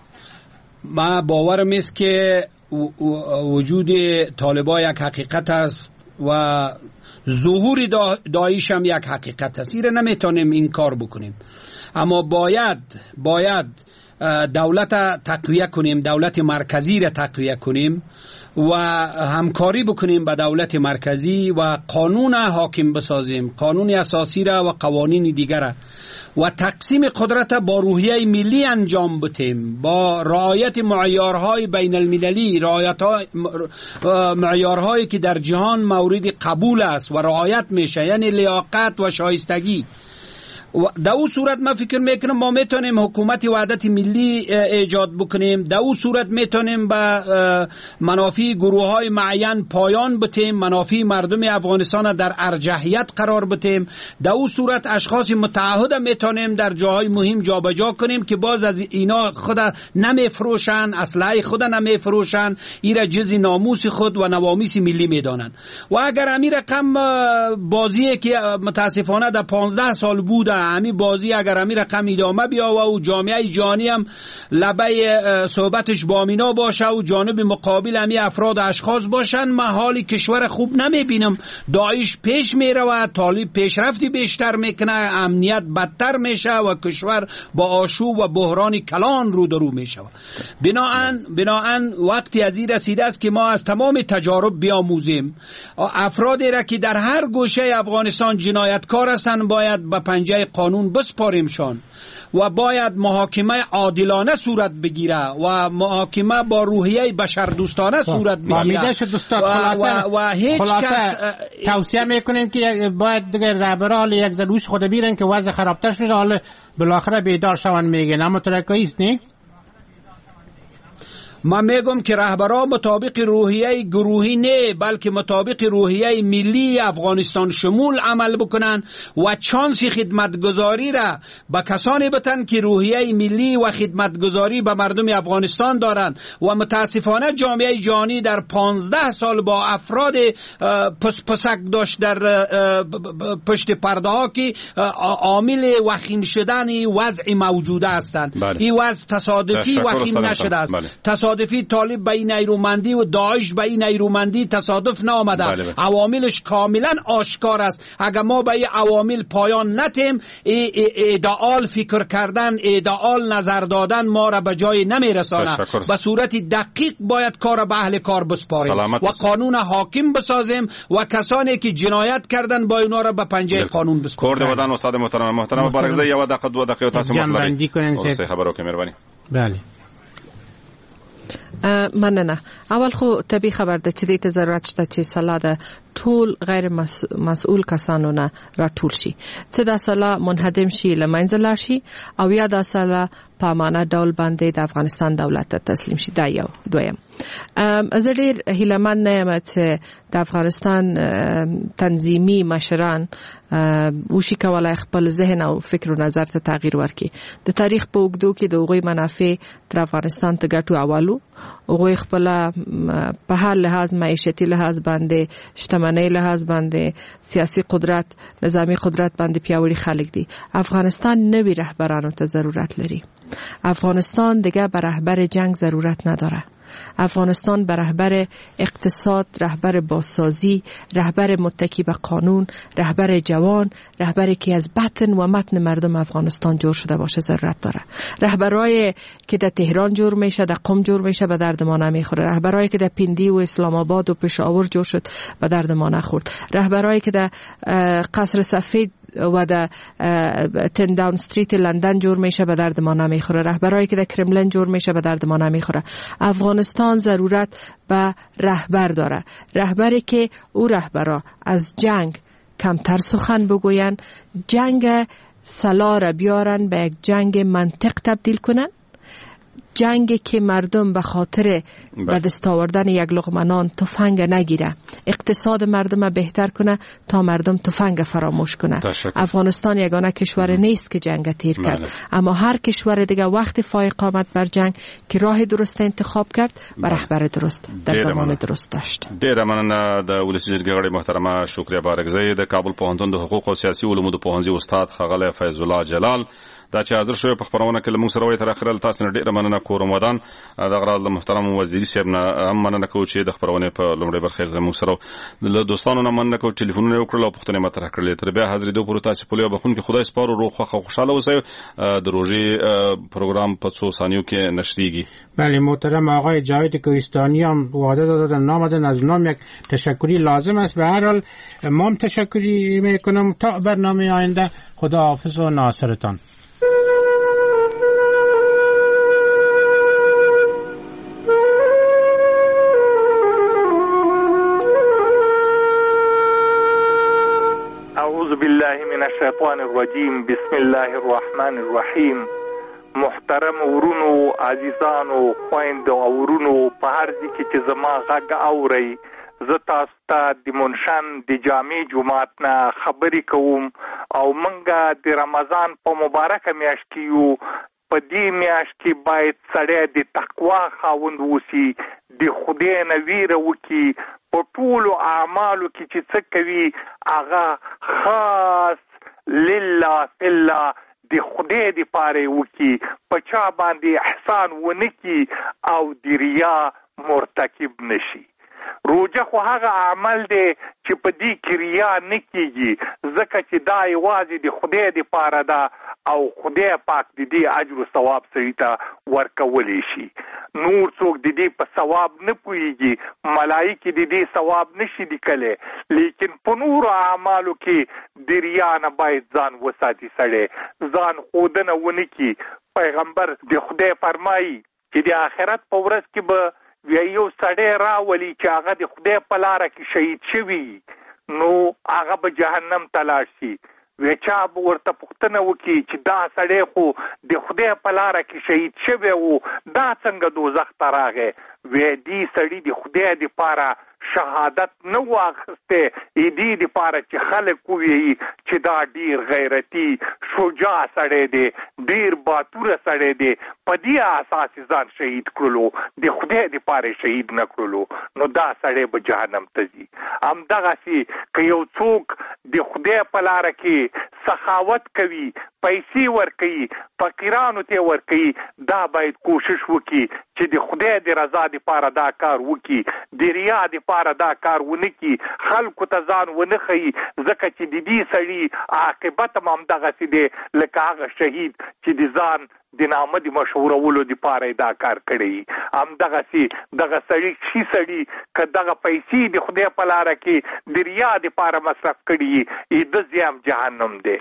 ما باورم است که وجود طالبان یک حقیقت است و ظهور داعش هم یک حقیقت است. ایره نمیتونیم این کار بکنیم، اما باید باید دولت تقویه کنیم، دولت مرکزی را تقویه کنیم و همکاری بکنیم با دولت مرکزی و قانون حاکم بسازیم، قانون اساسی را و قوانین دیگر را، و تقسیم قدرت با روحیه ملی انجام بدیم، با رعایت معیارهای بین المللی، رعایت معیارهایی که در جهان مورد قبول است و رعایت میشه، یعنی لیاقت و شایستگی. در او صورت ما فکر میکنم ما میتونیم حکومت وحدت ملی ایجاد بکنیم. در او صورت میتونیم به منافع گروه های معین پایان بتیم، منافع مردم افغانستان در ارجحیت قرار بتیم. در او صورت اشخاص متعهد میتونیم در جاهای مهم جابجا کنیم که باز از اینا خود نمیفروشن، اسلحه خود نمیفروشن، ایرا جزی ناموس خود و نوامیس ملی میدانن. و اگر امیر رقم بازی که متاسفانه در پانزده سال بوده، همین بازی اگر امیر رقم ادامه بیاوه و جامعه جهانی هم لبه صحبتش با مینا باشه و جانب مقابل همین افراد اشخاص باشن، ما حالی کشور خوب نمیبینم. داعش پیش میره، طالب پیشرفتی بیشتر میکنه، امنیت بدتر میشه و کشور با آشوب و بحران کلان رو درو میشه. بناهن بناهن وقتی از این رسیده است که ما از تمام تجارب بیاموزیم. افرادی را که در هر گوشه افغانستان جنایتکار هستند باید به پنجه قانون بسپاریمشان و باید محاکمه عادلانه صورت بگیره و محاکمه با روحیه بشردوستانه صورت بگیره. و, و, و هیچ کس توصیه میکنیم که باید دیگه رهبران یک زدوش خود بیرن که وضع خرابتر شده، حالا بالاخره بیدار شون میگن. اما ترکایی است نه؟ من میگم که رهبران مطابق روحیه گروهی نه بلکه مطابق روحیه ملی افغانستان شمول عمل بکنن و چانس خدمتگزاری را به کسانی بدن که روحیه ملی و خدمتگزاری به مردم افغانستان دارند. و متاسفانه جامعه جهانی در پانزده سال با افراد پس پسک داشت در پشت پرده ها که عامل وخیم شدن وضع موجوده هستند. بله. این وضع تصادفی وخیم نشده است. بله. تصادفی طالب به این نیرومندی و داعش به این نیرومندی تصادف نآمده. بله بله. عواملش کاملا آشکار است. اگر ما به این عوامل پایان نتیم، ایدئال فکر کردن، ایدئال نظر دادن ما را به جای نمیرسانه. به صورت دقیق باید کار به اهل کار بسپاریم و قانون حاکم بسازیم و کسانی که جنایت کردن با اینا را به پنجه قانون بسپاریم. کورد ودان استاد محترم محترم بارگزای یو دقیقه دو دقیقه تاسو جنبندی کنین سه خبرو که مهرباني. بله مننه. اول خو طبي خبر ده چې د ضرورت شته چې سلا ده ټول غیر مسؤل کسانو نه راټول شي چې دا سلا منهدم شي لمنځه لاړ شي او یا دا سلا په امانه ډول باندې د افغانستان دولت ته تسلیم شي. دا یو. دویم زه ډېر هیلهمند نه یم چې د افغانستان تنظیمي مشران وشي کولای خپل ذهن او فکر او نظر ته تغییر ورکړي. د تاریخ په اوږدو کې د هغوی منافع تر افغانستان ته ګټو اولو، هغوی خپل په هر لحاظ معیشتي لحاظ باندې، شتمنۍ لحاظ باندې، سیاسي قدرت، نظامی قدرت باندې پیاوړي خلک دي. افغانستان نوی رهبرانو ته ضرورت لري. افغانستان دیگه به رهبر جنگ ضرورت نداره. افغانستان به رهبر اقتصاد، رهبر بازسازی، رهبر متکی به قانون، رهبر جوان، رهبری که از بطن و متن مردم افغانستان جور شده باشه ضرورت داره. رهبرای که در تهران جور میشه، در قم جور میشه، به درد ما نمیخوره. رهبرای که در پیندی و اسلام آباد و پشاور جور شد به درد ما نخورد. رهبرای که در قصر سفید و در تن داون استریت لندن جور میشه به درد ما نمیخوره. رهبرایی که در کرملین جور میشه به درد ما نمیخوره. افغانستان ضرورت به رهبر داره. رهبری که او رهبرا از جنگ کمتر سخن بگوین، جنگ سلا را بیارن به یک جنگ منطق تبدیل کنن، جنگی که مردم به خاطر به دست آوردن یک لقمه نان تفنگ نگیره، اقتصاد مردم بهتر کنه تا مردم تفنگ فراموش کنه. افغانستان یگانه کشور نیست که جنگ تیر کرد، ماله. اما هر کشور دیگه وقت فایق آمد بر جنگ که راه درست انتخاب کرد و رهبر درست در زمان درست داشت. ډیره مننه د ولسی جرګې غړي محترمه شکریه بارګزی د کابل پوهنتون د حقوق او سیاسي علومو د پوهنځي استاد ښاغلی فیض الله جلال دا چې حاضر شوی په خبرونه کې لمون سره وي تر اخره تاسو نه ډیره مننه کوم ودان د غرال د محترم وزیری صاحب نه هم مننه کوم چې د خبرونه په لومړی برخه کې لمون سره له دوستانو نه مننه کوم ټلیفونونه وکړل او پښتنه مطرح کړل تر بیا حاضرې دوه پر تاسو په لیو بخون کې خدای سپارو روغ خوشاله اوسئ. د روزي پروګرام په څو ثانیو کې نشریږي. بله محترم آقای جاوید کوهستانی هم وعده دادن نامدن از نام یک تشکری لازم است. به هر حال ما هم تشکری میکنم تا برنامه آینده. خدا حافظ و ناصرتان. أعوذ بالله من الشيطان الرجيم. الرجیم. بسم الله الرحمن الرحیم. محترم ورونو، عزیزانو، خویندو او ورونو په هر ځای کې چې زما غږ اورئ، زه تاسو ته د منشن د جامع جماعت نه خبرې کوم او منګه د رمضان په مبارکه میاشت کې یو. په دې میاشت کې باید سړی د تقوا خاوند اوسي، د خدای نه ویره وکړي، په ټولو اعمالو کې چې څه کوي هغه خاص لله فی الله د خدای د پاره وکي، په چا باندې احسان ونه کی او د ریا مرتکب نشي. روزه خو هغه عمل دی چې په دې کې ریا نه کیږي، ځکه چې دا یوازې د خدای د پاره ده او خدای پاک د دې اجر او ثواب سړي ته ورکولی شي. نور څوک د دې په ثواب نه پوهیږي، ملایکې د دې ثواب نشي لیکلی، لیکن په نورو اعمالو کې د ریا نه باید ځان وساتي، سړی ځان ښودنه ونه کړي. پیغمبر د خدای فرمایي چې د آخرت په ورځ کې به یو سړی راولي چې هغه د خدای په لاره کې شهید شوي، نو هغه به جهنم ته لاړ شي. وی چا به ورته پوښتنه وکړي چې دا سړی خو د خدای په لاره کې شهید شوی و، دا څنګه دوزخ ته راغی؟ وی دې سړي د خدای دپاره شهادت نه و اخیستی، دې دپاره چې خلک ووایي چې دا ډیر غیرتي شجاع سړی دی، ډیر باتوره سړی دی، په دې اساس ځان شهید کړلو، د خدای دپاره شهید نه کړلو، نو دا سړی به جهنم ته ځي. همدغسې که یو څوک د خدای په لاره کې سخاوت کوي، پیسې ورکوي، فقیرانو ته ورکوي، دا باید کوشش وکړي چې د خدای د رضا دپاره دا کار وکړي، د ریا دپاره دا کار ونه کړي، خلکو ته ځان ونه ښیي، ځکه چې د دې سړي عاقبت هم همدغسې دی لکه هغه شهید چې د ځان د نامه د مشهورولو دپاره دا کار کړی. همدغسې دغه سړي ښي سړي که دغه پیسې د خدای په لاره کې د ریا دپاره مصرف کړي، د ځای هم جهنم دی.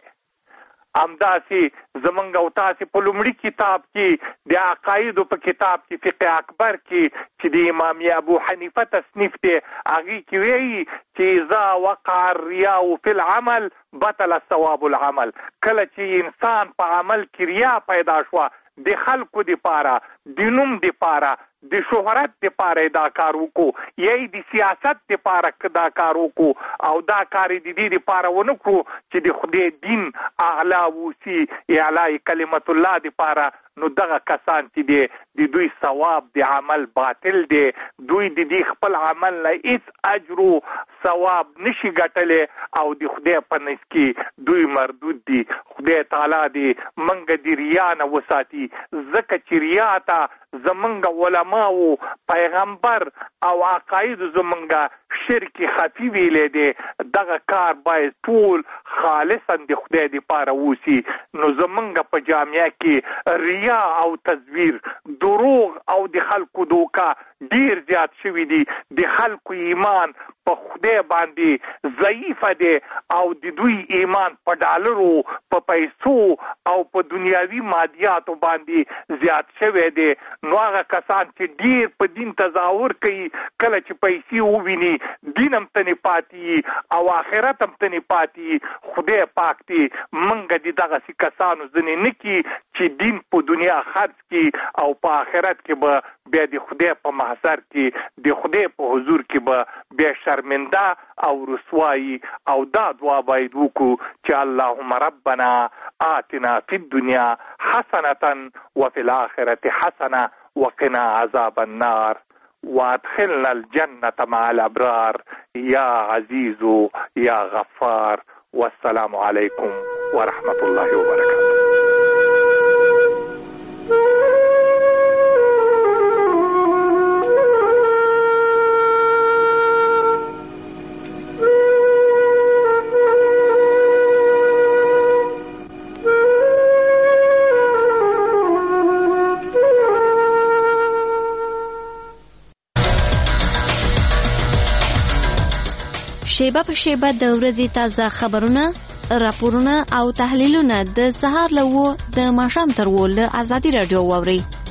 همداسې زمونږ او تاسې په لومړي کتاب کې د عقایدو په کتاب کې فقه اکبر کې چې د امام ابو حنیفه تصنیف دی، هغې کې وایي چې اذا وقع الریا فی العمل بطل ثواب العمل. کله چې انسان په عمل کې ریا پیدا شوه، د خلکو دپاره، د نوم دپاره، د شهرت دپاره دا کار وکړو، یا د سیاست دپاره دا کار وکړو او دا کار د دې دپاره ونه کړو چې د خدای دین اعلی ووسي، اعلی کلمت الله دپاره، نو دغه کسان چې دی د دوی ثواب د عمل باطل دی، دوی د دې خپل عمل نه هیڅ اجر او ثواب نشي ګټلی او د خدای په نزد کې دوی مردود دي. خدای تعالی دې موږ د ریا نه وساتي، ځکه چې ریا ته زمونږ علماو، پیغمبر او عقایدو زمونږ شرک خفي ویلی دی. دغه کار باید ټول خالصا د خدای دپاره ووسي. نو زمونږ په جامعه کې ریا او تزویر، دروغ او د خلکو دوکه ډیر زیات شوي دي. د خلکو ایمان په خدای باندې ضعیفه دی او د دوی ایمان په ډالرو، په پیسو او په دنیاوي مادیاتو باندې زیات شوی دی. نو هغه کسان چې ډیر په دین تظاهر کوي، کله چې پیسې وویني دین هم ته نه پاتې او آخرت هم ته نه پاتې. خدای پاک دې موږ د دغسې کسانو ځینې نه کړي چې دین په دنیا خرڅ کړي او په آخرت کې به بیا د خدای په محضر کې، د خدای په حضور کې به بیا شرمنده او رسوایی. او دا دعا باید وکړو چې اللهم ربنا آتنا فی الدنیا حسنة وفي الآخرة حسنة وقنا عذاب النار وادخلنا الجنة مع الأبرار یا عزیز یا غفار. والسلام علیکم ورحمة الله وبرکاته. شیبه په شیبه د ورځې تازه خبرونه، راپورونه او تحلیلونه د سهار له اوه د ماښام تر اووه له ازادي راډیو واورئ.